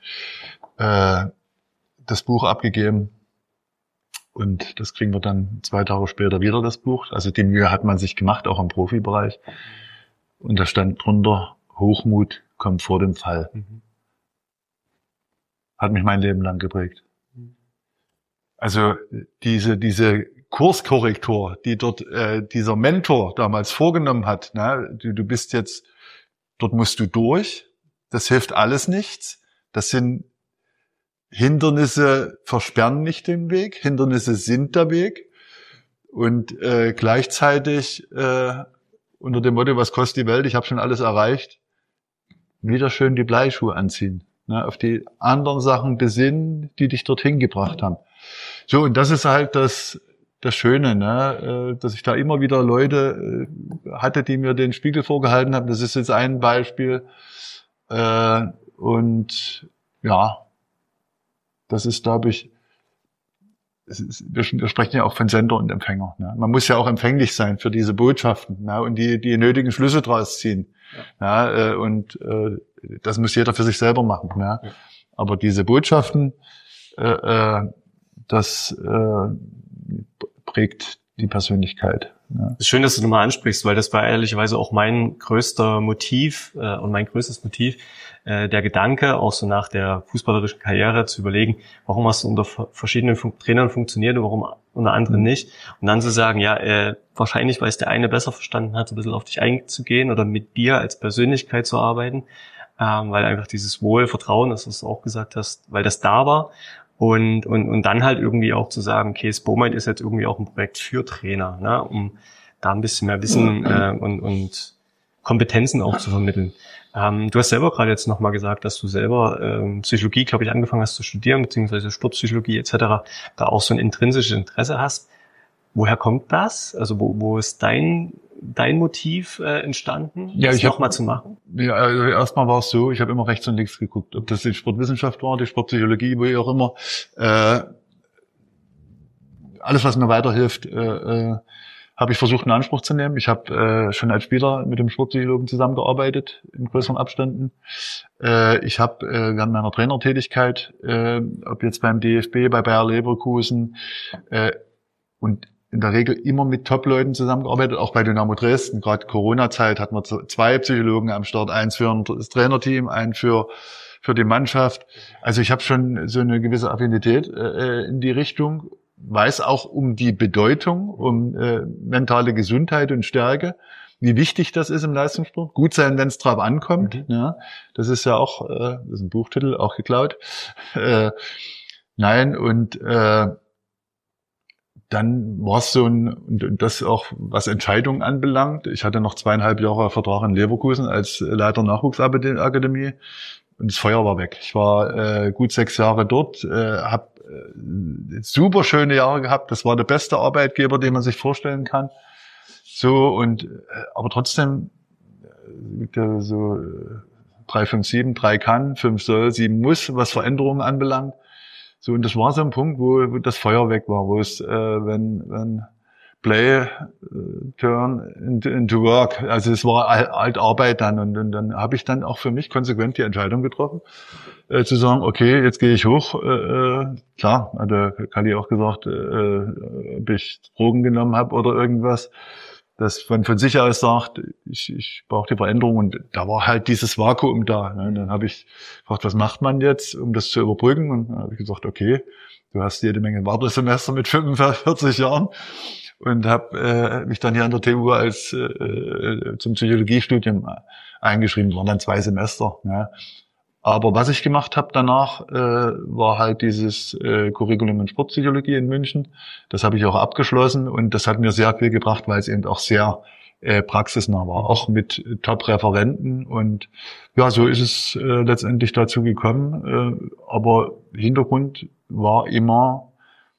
das Buch abgegeben. Und das kriegen wir dann 2 Tage später wieder, das Buch. Also die Mühe hat man sich gemacht, auch im Profibereich. Und da stand drunter, Hochmut kommt vor dem Fall. Hat mich mein Leben lang geprägt. Also diese Kurskorrektur, die dort dieser Mentor damals vorgenommen hat, ne, du bist jetzt, dort musst du durch, das hilft alles nichts. Das sind Hindernisse, versperren nicht den Weg, Hindernisse sind der Weg. Und gleichzeitig unter dem Motto, was kostet die Welt, ich habe schon alles erreicht, wieder schön die Bleischuhe anziehen, ne, auf die anderen Sachen besinnen, die dich dorthin gebracht haben. So, und das ist halt das Schöne, ne, dass ich da immer wieder Leute hatte, die mir den Spiegel vorgehalten haben. Das ist jetzt ein Beispiel. Und ja, das ist, glaube ich, wir sprechen ja auch von Sender und Empfänger. Ne? Man muss ja auch empfänglich sein für diese Botschaften, ne? Und die nötigen Schlüsse draus ziehen. Ja. Und das muss jeder für sich selber machen. Ne? Ja. Aber diese Botschaften, das prägt die Persönlichkeit Ja. Es ist schön, dass du nochmal ansprichst, weil das war ehrlicherweise auch mein größter Motiv und mein größtes Motiv, der Gedanke, auch so nach der fußballerischen Karriere zu überlegen, warum hast du unter verschiedenen Trainern funktioniert und warum unter anderen nicht. Und dann zu sagen, ja, wahrscheinlich, weil es der eine besser verstanden hat, so ein bisschen auf dich einzugehen oder mit dir als Persönlichkeit zu arbeiten, weil einfach dieses Wohlvertrauen, das du auch gesagt hast, weil das da war. Und dann halt irgendwie auch zu sagen, okay, Spomind ist jetzt irgendwie auch ein Projekt für Trainer, ne, um da ein bisschen mehr Wissen und Kompetenzen auch zu vermitteln. Du hast selber gerade jetzt nochmal gesagt, dass du selber Psychologie, glaube ich, angefangen hast zu studieren, beziehungsweise Sportpsychologie etc., da auch so ein intrinsisches Interesse hast. Woher kommt das? Also wo ist dein Motiv entstanden, das nochmal zu machen? Ja, also erstmal war es so, ich habe immer rechts und links geguckt, ob das die Sportwissenschaft war, die Sportpsychologie, wo auch immer. Alles, was mir weiterhilft, habe ich versucht in Anspruch zu nehmen. Ich habe schon als Spieler mit dem Sportpsychologen zusammengearbeitet, in größeren Abständen. Ich habe während meiner Trainertätigkeit, ob jetzt beim DFB, bei Bayer Leverkusen und in der Regel immer mit Top-Leuten zusammengearbeitet, auch bei Dynamo Dresden. Gerade Corona-Zeit hatten wir 2 Psychologen am Start, eins für das Trainerteam, einen für die Mannschaft. Also ich habe schon so eine gewisse Affinität in die Richtung, weiß auch um die Bedeutung, um mentale Gesundheit und Stärke, wie wichtig das ist im Leistungssport. Gut sein, wenn es drauf ankommt. Mhm. Ja, das ist ja auch, das ist ein Buchtitel, auch geklaut. Nein, und dann war es so und das auch, was Entscheidungen anbelangt. Ich hatte noch 2,5 Jahre Vertrag in Leverkusen als Leiter Nachwuchsakademie und das Feuer war weg. Ich war gut 6 Jahre dort, habe super schöne Jahre gehabt. Das war der beste Arbeitgeber, den man sich vorstellen kann. So und aber trotzdem so 3, 5, 7, 3 kann, 5 soll, 7 muss, was Veränderungen anbelangt. So, und das war so ein Punkt, wo das Feuer weg war, wo es, wenn Play, Turn into Work, also es war halt Arbeit dann und dann habe ich dann auch für mich konsequent die Entscheidung getroffen, zu sagen, okay, jetzt gehe ich hoch, klar, hat der Kalli auch gesagt, ob ich Drogen genommen habe oder irgendwas, dass man von sich aus sagt, ich brauche die Veränderung und da war halt dieses Vakuum da. Ne? Dann habe ich gefragt, was macht man jetzt, um das zu überbrücken? Und dann habe ich gesagt, okay, du hast jede Menge Wartesemester mit 45 Jahren und habe mich dann hier an der TU als zum Psychologiestudium eingeschrieben, waren dann 2 Semester. Ne? Aber was ich gemacht habe danach, war halt dieses Curriculum in Sportpsychologie in München. Das habe ich auch abgeschlossen und das hat mir sehr viel gebracht, weil es eben auch sehr praxisnah war, auch mit Top-Referenten. Und ja, so ist es letztendlich dazu gekommen. Aber Hintergrund war immer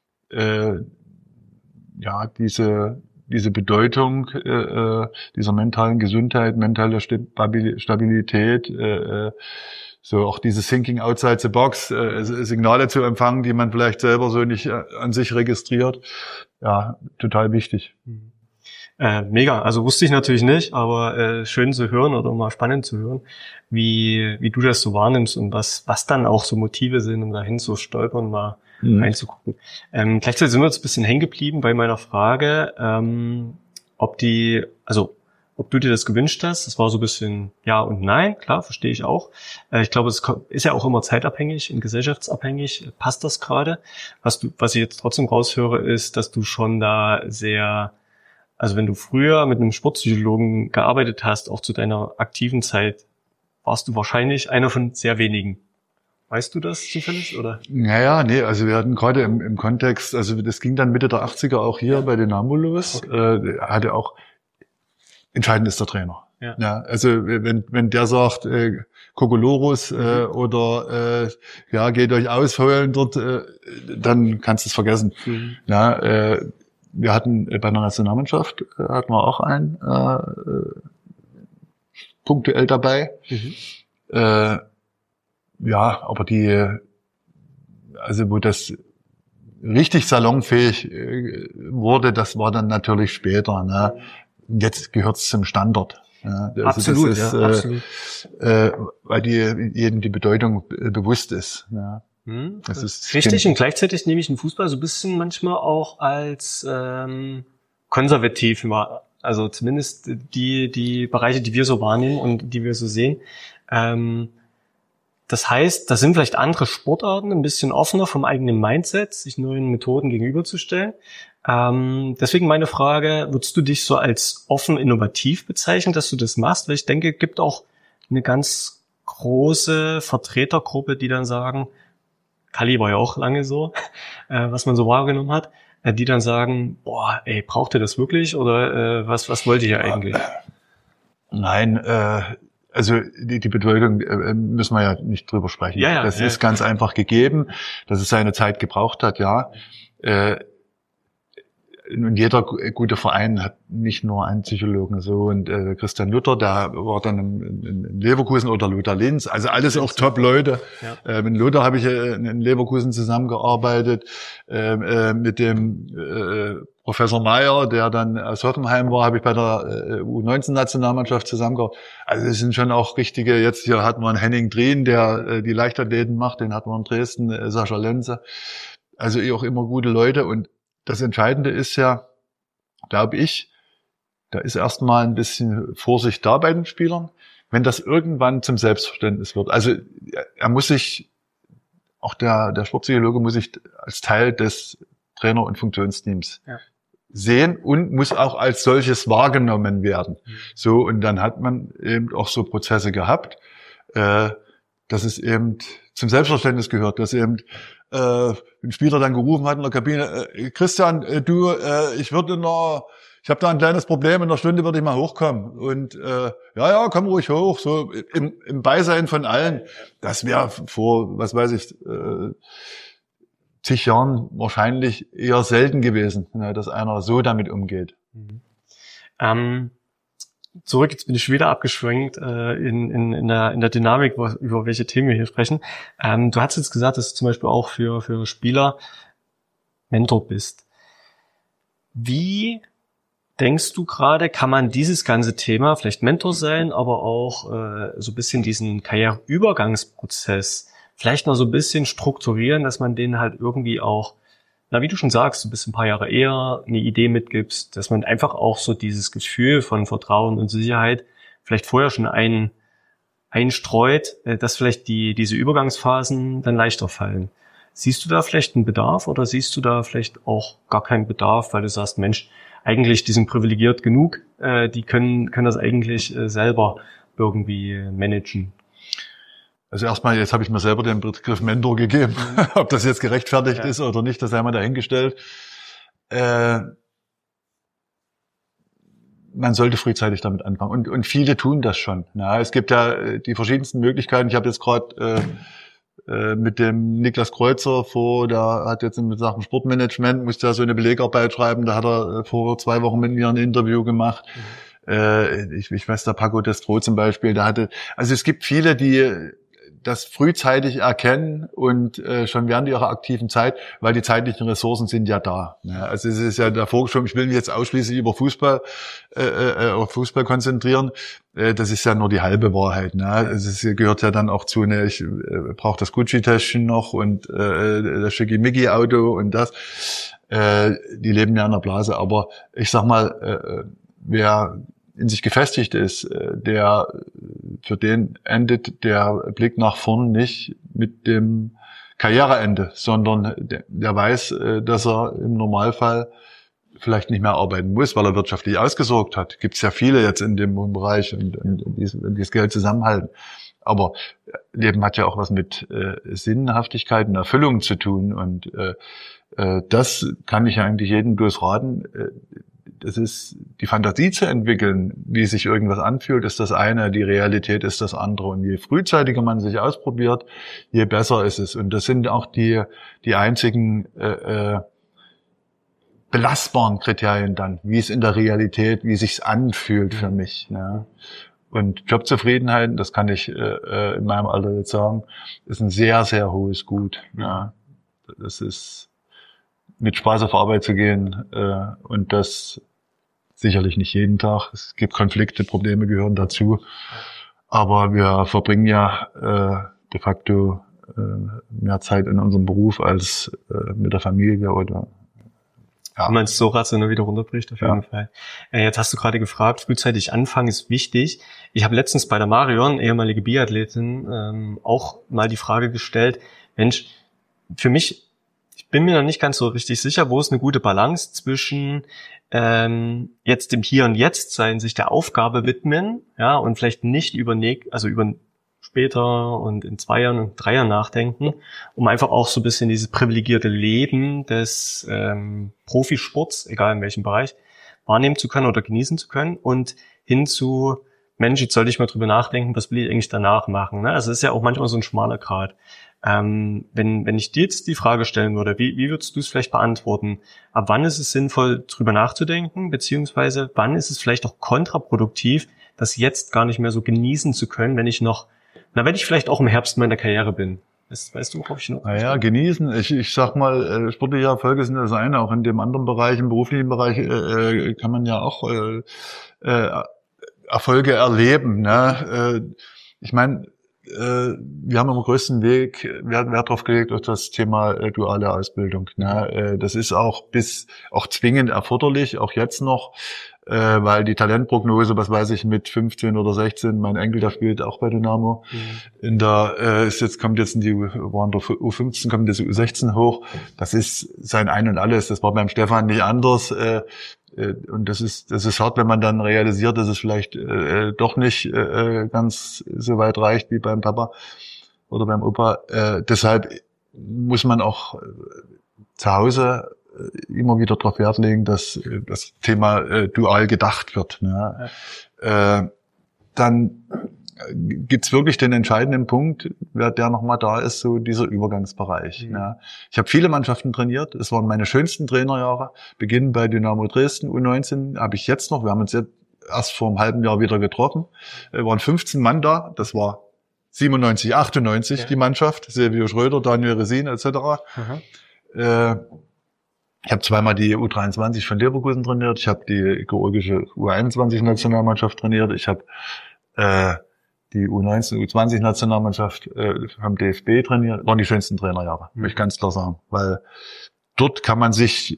ja diese Bedeutung dieser mentalen Gesundheit, mentale Stabilität, so auch dieses Thinking outside the box, Signale zu empfangen, die man vielleicht selber so nicht an sich registriert. Ja, total wichtig. Mega, also wusste ich natürlich nicht, aber schön zu hören oder mal spannend zu hören, wie du das so wahrnimmst und was dann auch so Motive sind, um dahin zu stolpern, mal reinzugucken. Gleichzeitig sind wir jetzt ein bisschen hängen geblieben bei meiner Frage, ob du dir das gewünscht hast. Das war so ein bisschen ja und nein, klar, verstehe ich auch. Ich glaube, es ist ja auch immer zeitabhängig und gesellschaftsabhängig. Passt das gerade? Was ich jetzt trotzdem raushöre, ist, dass du schon da sehr, also wenn du früher mit einem Sportpsychologen gearbeitet hast, auch zu deiner aktiven Zeit, warst du wahrscheinlich einer von sehr wenigen. Weißt du das zufällig, oder? Naja, nee, also wir hatten gerade im Kontext, also das ging dann Mitte der 80er auch hier bei Dynamo los, okay. Hatte auch, entscheidend ist der Trainer. Ja. Ja, also wenn der sagt, Kokolorus oder ja, geht euch ausholen dort, dann kannst du es vergessen. Mhm. Ja, wir hatten bei der Nationalmannschaft hatten wir auch einen punktuell dabei. Mhm. Ja, aber also wo das richtig salonfähig wurde, das war dann natürlich später. Ne? Jetzt gehört's zum Standard. Ja, also absolut, das ist, absolut. Weil jedem die Bedeutung bewusst ist. Ja. Das ist richtig und gleichzeitig nehme ich den Fußball so ein bisschen manchmal auch als konservativ immer, also zumindest die Bereiche, die wir so wahrnehmen und die wir so sehen. Das heißt, da sind vielleicht andere Sportarten ein bisschen offener vom eigenen Mindset, sich neuen Methoden gegenüberzustellen. Deswegen meine Frage, würdest du dich so als offen innovativ bezeichnen, dass du das machst? Weil ich denke, es gibt auch eine ganz große Vertretergruppe, die dann sagen, Kali war ja auch lange so, was man so wahrgenommen hat, die dann sagen, boah, ey, braucht ihr das wirklich oder was wollt ihr eigentlich? Nein, also die Bedeutung müssen wir ja nicht drüber sprechen. Ja, das ist ganz einfach gegeben, dass es seine Zeit gebraucht hat, ja. Und jeder gute Verein hat nicht nur einen Psychologen so und Christian Luther, der war dann in Leverkusen oder Lothar Linz, also alles auch Top-Leute. Ja. Mit Luther habe ich in Leverkusen zusammengearbeitet, mit dem Professor Meyer, der dann aus Hoffenheim war, habe ich bei der U19-Nationalmannschaft zusammengearbeitet. Also es sind schon auch richtige, jetzt hier hat man Henning Drien, der die Leichtathleten macht, den hat man in Dresden, Sascha Lenze. Also auch immer gute Leute und das Entscheidende ist ja, glaube ich, da ist erstmal ein bisschen Vorsicht da bei den Spielern, wenn das irgendwann zum Selbstverständnis wird. Also er muss sich, auch der Sportpsychologe muss sich als Teil des Trainer- und Funktionsteams sehen und muss auch als solches wahrgenommen werden. So, und dann hat man eben auch so Prozesse gehabt, dass es eben zum Selbstverständnis gehört, dass eben ein Spieler dann gerufen hat in der Kabine, Christian, ich habe da ein kleines Problem, in einer Stunde würde ich mal hochkommen. Und ja, komm ruhig hoch, so im Beisein von allen. Das wäre vor, was weiß ich, zig Jahren wahrscheinlich eher selten gewesen, dass einer so damit umgeht. Zurück, jetzt bin ich wieder abgeschwenkt in der Dynamik, über welche Themen wir hier sprechen. Du hast jetzt gesagt, dass du zum Beispiel auch für Spieler Mentor bist. Wie denkst du gerade, kann man dieses ganze Thema, vielleicht Mentor sein, aber auch so ein bisschen diesen Karriereübergangsprozess vielleicht noch so ein bisschen strukturieren, dass man den halt irgendwie auch, wie du schon sagst, du bist ein paar Jahre eher eine Idee mitgibst, dass man einfach auch so dieses Gefühl von Vertrauen und Sicherheit vielleicht vorher schon einstreut, dass vielleicht diese Übergangsphasen dann leichter fallen. Siehst du da vielleicht einen Bedarf oder siehst du da vielleicht auch gar keinen Bedarf, weil du sagst, Mensch, eigentlich die sind privilegiert genug, die können das eigentlich selber irgendwie managen? Also erstmal, jetzt habe ich mir selber den Begriff Mentor gegeben. Ob das jetzt gerechtfertigt ist oder nicht, das sei mal dahingestellt. Man sollte frühzeitig damit anfangen. Und viele tun das schon. Ja, es gibt ja die verschiedensten Möglichkeiten. Ich habe jetzt gerade mit dem Niklas Kreuzer der hat jetzt in Sachen Sportmanagement, musste ja so eine Belegarbeit schreiben. Da hat er vor 2 Wochen mit mir ein Interview gemacht. Ich weiß, der Paco Destro zum Beispiel, also es gibt viele, die das frühzeitig erkennen und schon während ihrer aktiven Zeit, weil die zeitlichen Ressourcen sind ja da. Ja, also es ist ja davor schon, ich will mich jetzt ausschließlich über Fußball konzentrieren. Das ist ja nur die halbe Wahrheit. Ne? Also es gehört ja dann auch zu, ich brauche das Gucci-Täschchen noch und das Schickimicki-Auto und das. Die leben ja in der Blase. Aber ich sag mal, wer in sich gefestigt ist, für den endet der Blick nach vorn nicht mit dem Karriereende, sondern der weiß, dass er im Normalfall vielleicht nicht mehr arbeiten muss, weil er wirtschaftlich ausgesorgt hat. Gibt es ja viele jetzt in dem Bereich und dieses Geld zusammenhalten. Aber Leben hat ja auch was mit Sinnhaftigkeit und Erfüllung zu tun und das kann ich eigentlich jedem bloß raten. Das ist die Fantasie zu entwickeln, wie sich irgendwas anfühlt, ist das eine, die Realität ist das andere. Und je frühzeitiger man sich ausprobiert, je besser ist es. Und das sind auch die einzigen belastbaren Kriterien dann, wie es in der Realität, wie sich's anfühlt für mich. Ne? Und Jobzufriedenheit, das kann ich in meinem Alter jetzt sagen, ist ein sehr, sehr hohes Gut. Ja? Das ist mit Spaß auf Arbeit zu gehen und das sicherlich nicht jeden Tag. Es gibt Konflikte, Probleme gehören dazu. Aber wir verbringen ja de facto mehr Zeit in unserem Beruf als mit der Familie oder Ja. Wenn man es so rational wieder runterbricht, auf jeden Fall. Jetzt hast du gerade gefragt, frühzeitig anfangen ist wichtig. Ich habe letztens bei der Marion, ehemalige Biathletin, auch mal die Frage gestellt, Mensch, für mich, ich bin mir noch nicht ganz so richtig sicher, wo ist eine gute Balance zwischen jetzt dem Hier und Jetzt sein, sich der Aufgabe widmen, ja, und vielleicht nicht über später und in 2 Jahren und 3 Jahren nachdenken, um einfach auch so ein bisschen dieses privilegierte Leben des Profisports, egal in welchem Bereich, wahrnehmen zu können oder genießen zu können und hin zu, Mensch, jetzt sollte ich mal drüber nachdenken, was will ich eigentlich danach machen, ne? Also es ist ja auch manchmal so ein schmaler Grat. Wenn ich dir jetzt die Frage stellen würde, wie würdest du es vielleicht beantworten? Ab wann ist es sinnvoll, drüber nachzudenken, beziehungsweise wann ist es vielleicht auch kontraproduktiv, das jetzt gar nicht mehr so genießen zu können, wenn ich vielleicht auch im Herbst meiner Karriere bin? Weißt du, worauf ich noch? Naja, genießen. Ich sag mal, sportliche Erfolge sind das eine. Auch in dem anderen Bereich, im beruflichen Bereich, kann man ja auch Erfolge erleben. Ne? Ich meine, wir haben am größten Wert drauf gelegt auf das Thema duale Ausbildung. Ne? Das ist auch zwingend erforderlich, auch jetzt noch, weil die Talentprognose, was weiß ich, mit 15 oder 16, mein Enkel, der spielt auch bei Dynamo, kommt jetzt in die U15, kommt jetzt U16 hoch. Das ist sein Ein und Alles. Das war beim Stefan nicht anders. Und das ist hart, wenn man dann realisiert, dass es vielleicht doch nicht ganz so weit reicht wie beim Papa oder beim Opa. Deshalb muss man auch zu Hause immer wieder darauf Wert legen, dass das Thema dual gedacht wird. Ne? Dann gibt's wirklich den entscheidenden Punkt, der nochmal da ist, so dieser Übergangsbereich. Mhm. Ja. Ich habe viele Mannschaften trainiert, es waren meine schönsten Trainerjahre, beginnen bei Dynamo Dresden, U19 habe ich jetzt noch, wir haben uns jetzt erst vor einem halben Jahr wieder getroffen, waren 15 Mann da, das war 97, 98 die Mannschaft, Silvio Schröder, Daniel Resin etc. Ich habe zweimal die U23 von Leverkusen trainiert, ich habe die georgische U21-Nationalmannschaft trainiert, ich habe die U19, U20-Nationalmannschaft vom DFB trainiert, waren die schönsten Trainerjahre, möchte ich ganz klar sagen. Weil dort kann man sich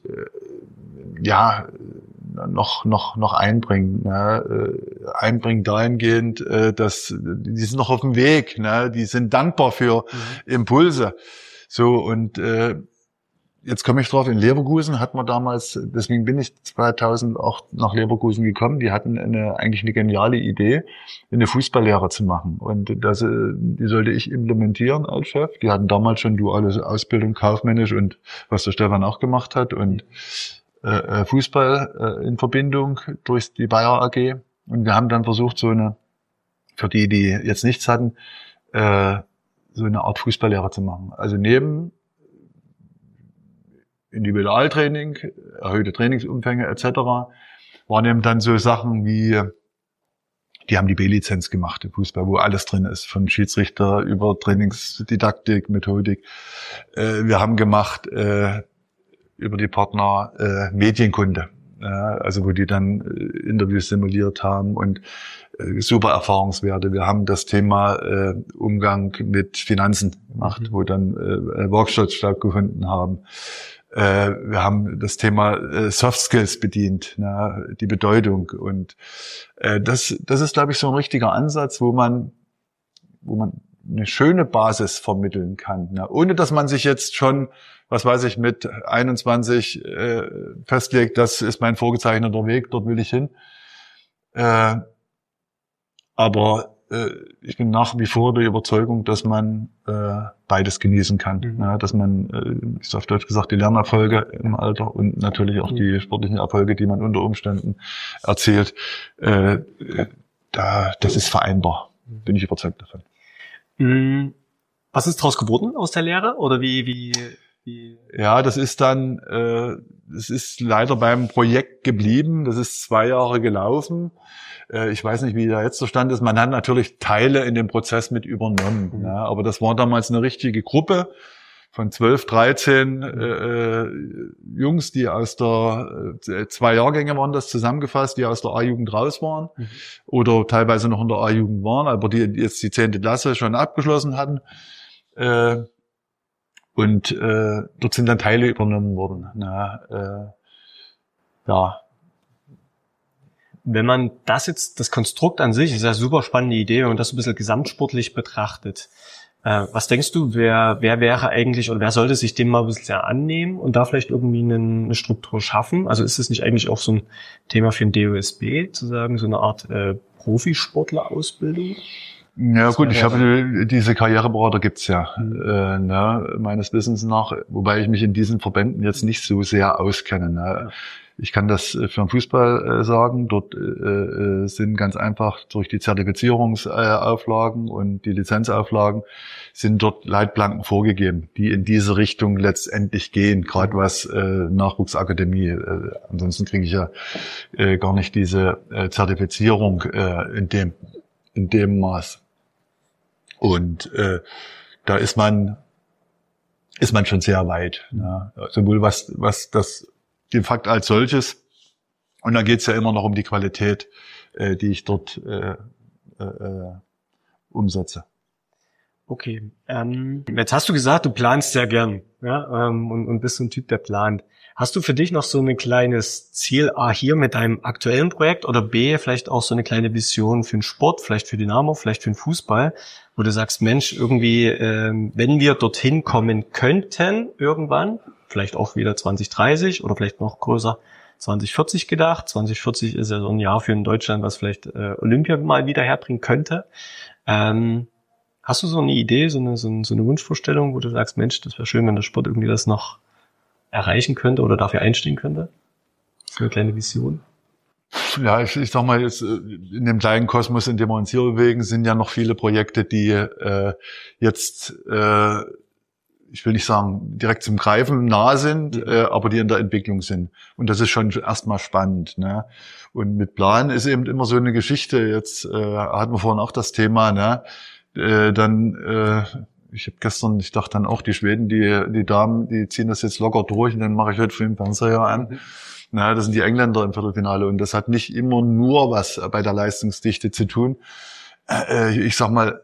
noch einbringen. Ne? Einbringen dahingehend, dass die sind noch auf dem Weg, ne? Die sind dankbar für Impulse. So, und jetzt komme ich drauf, in Leverkusen hat man damals, deswegen bin ich 2000 auch nach Leverkusen gekommen, die hatten eigentlich eine geniale Idee, eine Fußballlehre zu machen. Und die sollte ich implementieren als Chef. Die hatten damals schon duale Ausbildung, kaufmännisch und was der Stefan auch gemacht hat und Fußball in Verbindung durch die Bayer AG. Und wir haben dann versucht, für die jetzt nichts hatten, so eine Art Fußballlehre zu machen. Also neben Individualtraining, erhöhte Trainingsumfänge etc. waren eben dann so Sachen wie, die haben die B-Lizenz gemacht im Fußball, wo alles drin ist, von Schiedsrichter über Trainingsdidaktik, Methodik. Wir haben gemacht über die Partner Medienkunde, also wo die dann Interviews simuliert haben und super Erfahrungswerte. Wir haben das Thema Umgang mit Finanzen gemacht, wo dann Workshops stattgefunden haben. Wir haben das Thema Soft Skills bedient, die Bedeutung. Und das ist, glaube ich, so ein richtiger Ansatz, wo man eine schöne Basis vermitteln kann, ohne dass man sich jetzt schon, was weiß ich, mit 21 festlegt, das ist mein vorgezeichneter Weg, dort will ich hin. Aber ich bin nach wie vor der Überzeugung, dass man beides genießen kann. Dass man, ich auf Deutsch gesagt, die Lernerfolge im Alter und natürlich auch die sportlichen Erfolge, die man unter Umständen erzielt, das ist vereinbar. Bin ich überzeugt davon. Was ist daraus geworden aus der Lehre? Oder wie? Ja, das ist leider beim Projekt geblieben. Das ist 2 Jahre gelaufen. Ich weiß nicht, wie da jetzt der Stand ist. Man hat natürlich Teile in dem Prozess mit übernommen. Ja, aber das war damals eine richtige Gruppe von 12, 13 Jungs, die aus 2 Jahrgänge waren das zusammengefasst, die aus der A-Jugend raus waren oder teilweise noch in der A-Jugend waren, aber die jetzt die 10. Klasse schon abgeschlossen hatten. Und dort sind dann Teile übernommen worden. ja, wenn man das Konstrukt an sich ist ja eine super spannende Idee, wenn man das ein bisschen gesamtsportlich betrachtet. Was denkst du, wer wäre eigentlich oder wer sollte sich dem mal ein bisschen annehmen und da vielleicht irgendwie eine Struktur schaffen? Also ist es nicht eigentlich auch so ein Thema für den DOSB, zu sagen, so eine Art Profisportler-Ausbildung? Ja gut, ich habe diese Karriereberater gibt's ja, meines Wissens nach, wobei ich mich in diesen Verbänden jetzt nicht so sehr auskenne. Ne? Ja. Ich kann das für den Fußball sagen, dort sind ganz einfach durch die Zertifizierungsauflagen und die Lizenzauflagen sind dort Leitplanken vorgegeben, die in diese Richtung letztendlich gehen, gerade was Nachwuchsakademie, ansonsten kriege ich ja gar nicht diese Zertifizierung in dem Maß. Und da ist man schon sehr weit, ne? Sowohl was das den Fakt als solches, und dann geht's ja immer noch um die Qualität, die ich dort umsetze. Okay, jetzt hast du gesagt, du planst sehr gern, ja, und bist so ein Typ, der plant. Hast du für dich noch so ein kleines Ziel, A, hier mit deinem aktuellen Projekt oder B, vielleicht auch so eine kleine Vision für den Sport, vielleicht für Dynamo, vielleicht für den Fußball, wo du sagst, Mensch, irgendwie, wenn wir dorthin kommen könnten irgendwann, vielleicht auch wieder 2030 oder vielleicht noch größer 2040 gedacht. 2040 ist ja so ein Jahr für in Deutschland, was vielleicht Olympia mal wieder herbringen könnte. Hast du so eine Idee, so eine Wunschvorstellung, wo du sagst, Mensch, das wäre schön, wenn der Sport irgendwie das noch erreichen könnte oder dafür einstehen könnte? So eine kleine Vision. Ja, ich sag mal, jetzt in dem kleinen Kosmos, in dem wir uns hier bewegen, sind ja noch viele Projekte, die jetzt ich will nicht sagen, direkt zum Greifen nah sind, aber die in der Entwicklung sind. Und das ist schon erstmal spannend, ne? Und mit Plan ist eben immer so eine Geschichte. Jetzt hatten wir vorhin auch das Thema, ne? Ich dachte dann auch, die Schweden, die Damen, die ziehen das jetzt locker durch und dann mache ich heute für den Fernseher an. Na, das sind die Engländer im Viertelfinale und das hat nicht immer nur was bei der Leistungsdichte zu tun. Ich sag mal,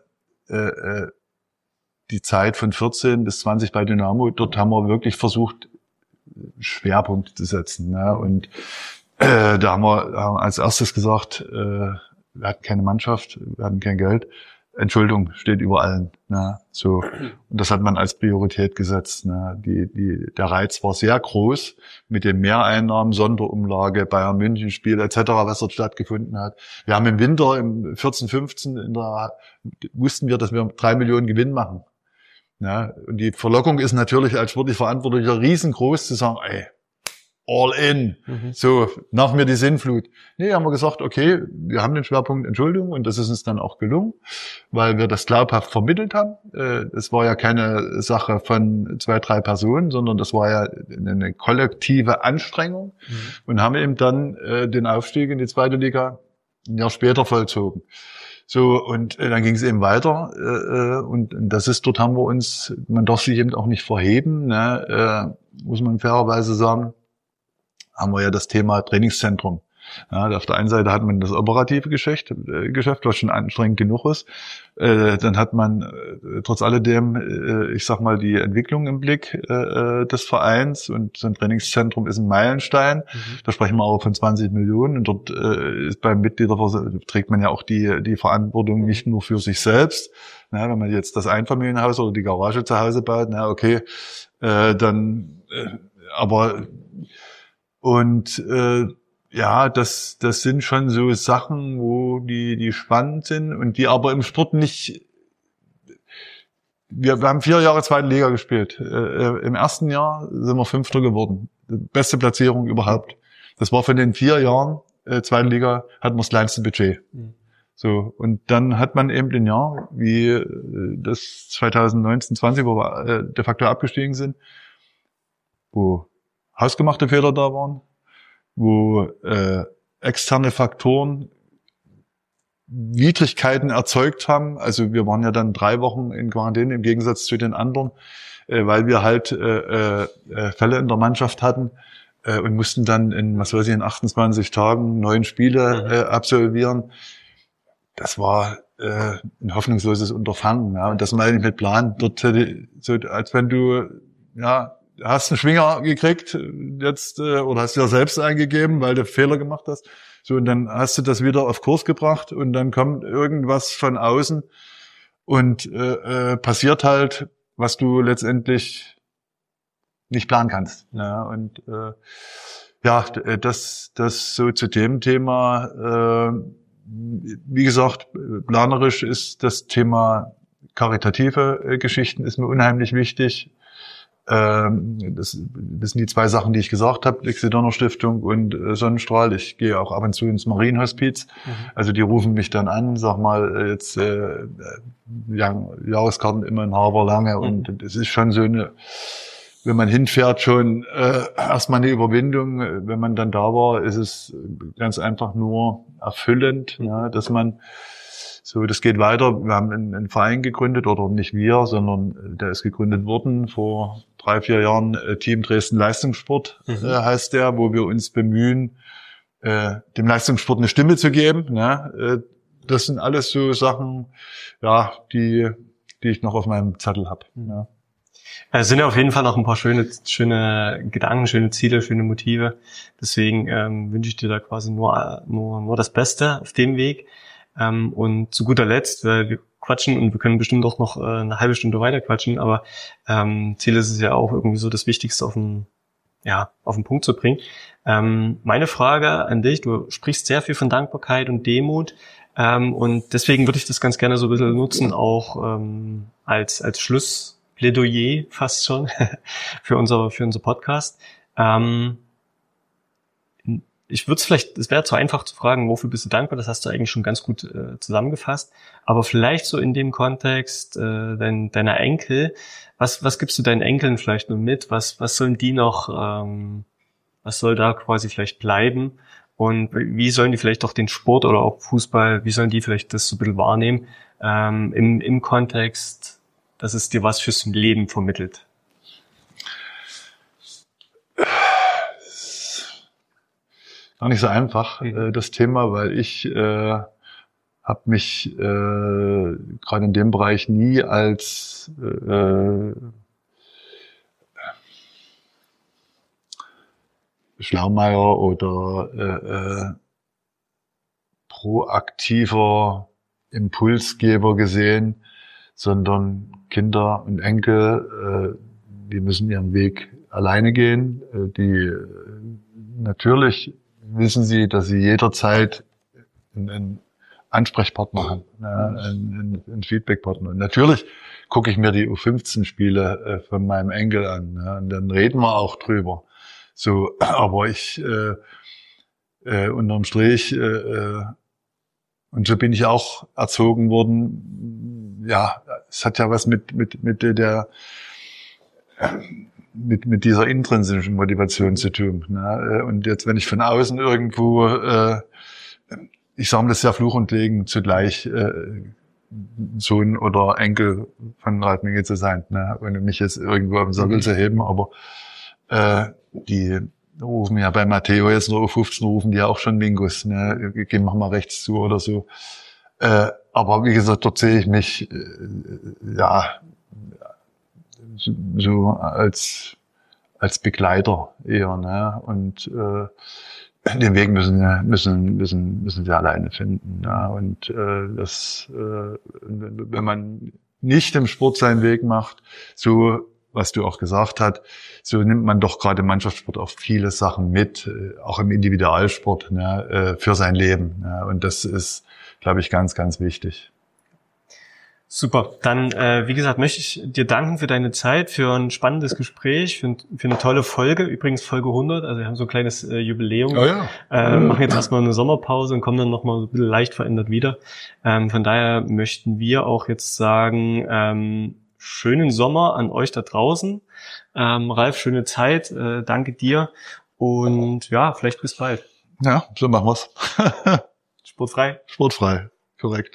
die Zeit von 14 bis 20 bei Dynamo, dort haben wir wirklich versucht, Schwerpunkte zu setzen. Ne? Und da haben wir als erstes gesagt, wir hatten keine Mannschaft, wir hatten kein Geld. Entschuldigung steht über allen. Ne? So. Und das hat man als Priorität gesetzt. Ne? Der Reiz war sehr groß mit den Mehreinnahmen, Sonderumlage, Bayern München Spiel etc., was dort stattgefunden hat. Wir haben im Winter, im 14, 15, wussten wir, dass wir 3 Millionen Gewinn machen. Ja, und die Verlockung ist natürlich als sportlich Verantwortlicher riesengroß zu sagen, ey, all in, so, nach mir die Sinnflut. Nee, haben wir gesagt, okay, wir haben den Schwerpunkt Entschuldigung und das ist uns dann auch gelungen, weil wir das glaubhaft vermittelt haben. Es war ja keine Sache von 2, 3 Personen, sondern das war ja eine kollektive Anstrengung und haben eben dann den Aufstieg in die zweite Liga ein Jahr später vollzogen. So, und dann ging es eben weiter und das ist, dort haben wir uns, man darf sich eben auch nicht verheben, ne, muss man fairerweise sagen, haben wir ja das Thema Trainingszentrum. Ja, auf der einen Seite hat man das operative Geschäft, was schon anstrengend genug ist. Dann hat man trotz alledem, ich sag mal, die Entwicklung im Blick des Vereins und so ein Trainingszentrum ist ein Meilenstein. Da sprechen wir auch von 20 Millionen und dort ist beim Mitgliederversand trägt man ja auch die Verantwortung nicht nur für sich selbst. Na, wenn man jetzt das Einfamilienhaus oder die Garage zu Hause baut, na okay, dann aber und ja, das sind schon so Sachen, wo die spannend sind und die aber im Sport nicht. Wir haben 4 Jahre zweite Liga gespielt. Im ersten Jahr sind wir 5. geworden. Beste Platzierung überhaupt. Das war von den 4 Jahren zweite Liga, hatten wir das kleinste Budget. So, und dann hat man eben ein Jahr, wie das 2019, 20, wo wir de facto abgestiegen sind, wo hausgemachte Fehler da waren, wo externe Faktoren Widrigkeiten erzeugt haben. Also wir waren ja dann 3 Wochen in Quarantäne im Gegensatz zu den anderen, weil wir halt Fälle in der Mannschaft hatten und mussten dann in 28 Tagen 9 Spiele absolvieren. Das war ein hoffnungsloses Unterfangen. Ja. Und das meine ich mit Plan. Dort so, als wenn du hast einen Schwinger gekriegt jetzt oder hast dir selbst eingegeben, weil du Fehler gemacht hast. So, und dann hast du das wieder auf Kurs gebracht und dann kommt irgendwas von außen und passiert halt, was du letztendlich nicht planen kannst. Ja, und das so zu dem Thema. Wie gesagt, planerisch ist das Thema karitative Geschichten ist mir unheimlich wichtig. Das sind die 2 Sachen, die ich gesagt habe, Exedoner Stiftung und Sonnenstrahl. Ich gehe auch ab und zu ins Marienhospiz. Also die rufen mich dann an, sag mal, jetzt Jahreskarten immer in Haberlange. Und es ist schon so eine, wenn man hinfährt, schon erstmal eine Überwindung. Wenn man dann da war, ist es ganz einfach nur erfüllend, ja, dass man so, das geht weiter. Wir haben einen Verein gegründet, oder nicht wir, sondern der ist gegründet worden vor 3-4 Jahren. Team Dresden Leistungssport heißt der, wo wir uns bemühen, dem Leistungssport eine Stimme zu geben. Ne? Das sind alles so Sachen, ja, die ich noch auf meinem Zettel habe. Ja. Es sind ja auf jeden Fall noch ein paar schöne Gedanken, schöne Ziele, schöne Motive. Deswegen wünsche ich dir da quasi nur das Beste auf dem Weg. Und zu guter Letzt, wir quatschen und wir können bestimmt auch noch eine halbe Stunde weiter quatschen, aber Ziel ist es ja auch irgendwie so das Wichtigste auf den Punkt zu bringen. Meine Frage an dich, du sprichst sehr viel von Dankbarkeit und Demut und deswegen würde ich das ganz gerne so ein bisschen nutzen, auch als Schlussplädoyer fast schon für unser Podcast. Ich würde es wäre zu einfach zu fragen, wofür bist du dankbar? Das hast du eigentlich schon ganz gut zusammengefasst. Aber vielleicht so in dem Kontext deiner Enkel, was gibst du deinen Enkeln vielleicht nur mit? Was sollen die noch, was soll da quasi vielleicht bleiben? Und wie sollen die vielleicht auch den Sport oder auch Fußball, wie sollen die vielleicht das so ein bisschen wahrnehmen im Kontext, dass es dir was fürs Leben vermittelt? Gar nicht so einfach, das Thema, weil ich habe mich gerade in dem Bereich nie als Schlaumeier oder proaktiver Impulsgeber gesehen, sondern Kinder und Enkel, die müssen ihren Weg alleine gehen. Die natürlich wissen sie, dass sie jederzeit einen Ansprechpartner haben, einen Feedbackpartner. Und natürlich gucke ich mir die U15-Spiele von meinem Enkel an, und dann reden wir auch drüber. So, aber ich unterm Strich und so bin ich auch erzogen worden. Ja, es hat ja was mit dieser intrinsischen Motivation zu tun. Ne? Und jetzt, wenn ich von außen irgendwo, ich sage mal, das ist ja Fluch und Segen zugleich, Sohn oder Enkel von Ralf Minge zu sein, ne? Und mich jetzt irgendwo auf den Sockel zu heben, aber die rufen ja bei Matteo jetzt nur auf 15, rufen die ja auch schon Mingus, ne? Gehen wir mal rechts zu oder so. Aber wie gesagt, dort sehe ich mich, so als Begleiter eher, ne? Und den Weg müssen sie alleine finden, ja? Und wenn man nicht im Sport seinen Weg macht, so was du auch gesagt hast, so nimmt man doch gerade im Mannschaftssport auch viele Sachen mit, auch im Individualsport, ne? Für sein Leben, ne? Und das ist, glaube ich, ganz, ganz wichtig. Super, dann wie gesagt, möchte ich dir danken für deine Zeit, für ein spannendes Gespräch, für eine tolle Folge, übrigens Folge 100, also wir haben so ein kleines Jubiläum, machen jetzt erstmal eine Sommerpause und kommen dann nochmal so ein bisschen leicht verändert wieder. Von daher möchten wir auch jetzt sagen, schönen Sommer an euch da draußen. Ralf, schöne Zeit, danke dir und ja, vielleicht bis bald. Ja, so machen wir's. Sportfrei. Sportfrei, korrekt.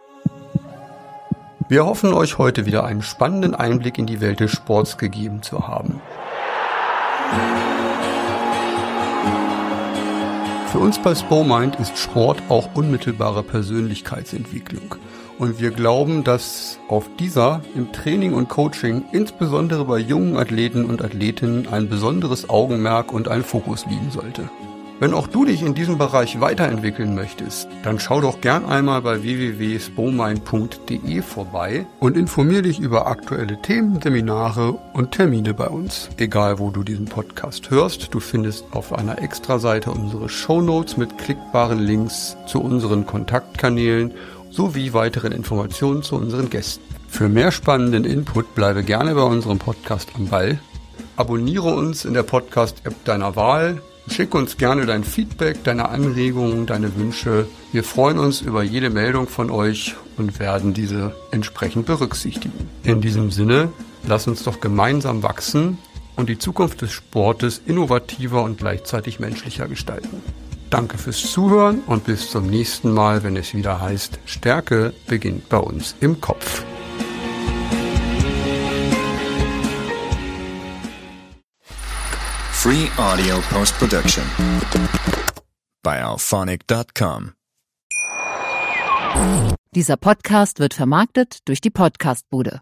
Wir hoffen, euch heute wieder einen spannenden Einblick in die Welt des Sports gegeben zu haben. Für uns bei Spomind ist Sport auch unmittelbare Persönlichkeitsentwicklung. Und wir glauben, dass auf dieser im Training und Coaching, insbesondere bei jungen Athleten und Athletinnen, ein besonderes Augenmerk und ein Fokus liegen sollte. Wenn auch du dich in diesem Bereich weiterentwickeln möchtest, dann schau doch gern einmal bei www.spomind.de vorbei und informier dich über aktuelle Themen, Seminare und Termine bei uns. Egal, wo du diesen Podcast hörst, du findest auf einer Extraseite unsere Shownotes mit klickbaren Links zu unseren Kontaktkanälen sowie weiteren Informationen zu unseren Gästen. Für mehr spannenden Input bleibe gerne bei unserem Podcast am Ball. Abonniere uns in der Podcast-App deiner Wahl. Schick uns gerne dein Feedback, deine Anregungen, deine Wünsche. Wir freuen uns über jede Meldung von euch und werden diese entsprechend berücksichtigen. In diesem Sinne, lass uns doch gemeinsam wachsen und die Zukunft des Sportes innovativer und gleichzeitig menschlicher gestalten. Danke fürs Zuhören und bis zum nächsten Mal, wenn es wieder heißt, Stärke beginnt bei uns im Kopf. Free Audio Post-Production by Alphonic.com. Dieser Podcast wird vermarktet durch die Podcastbude.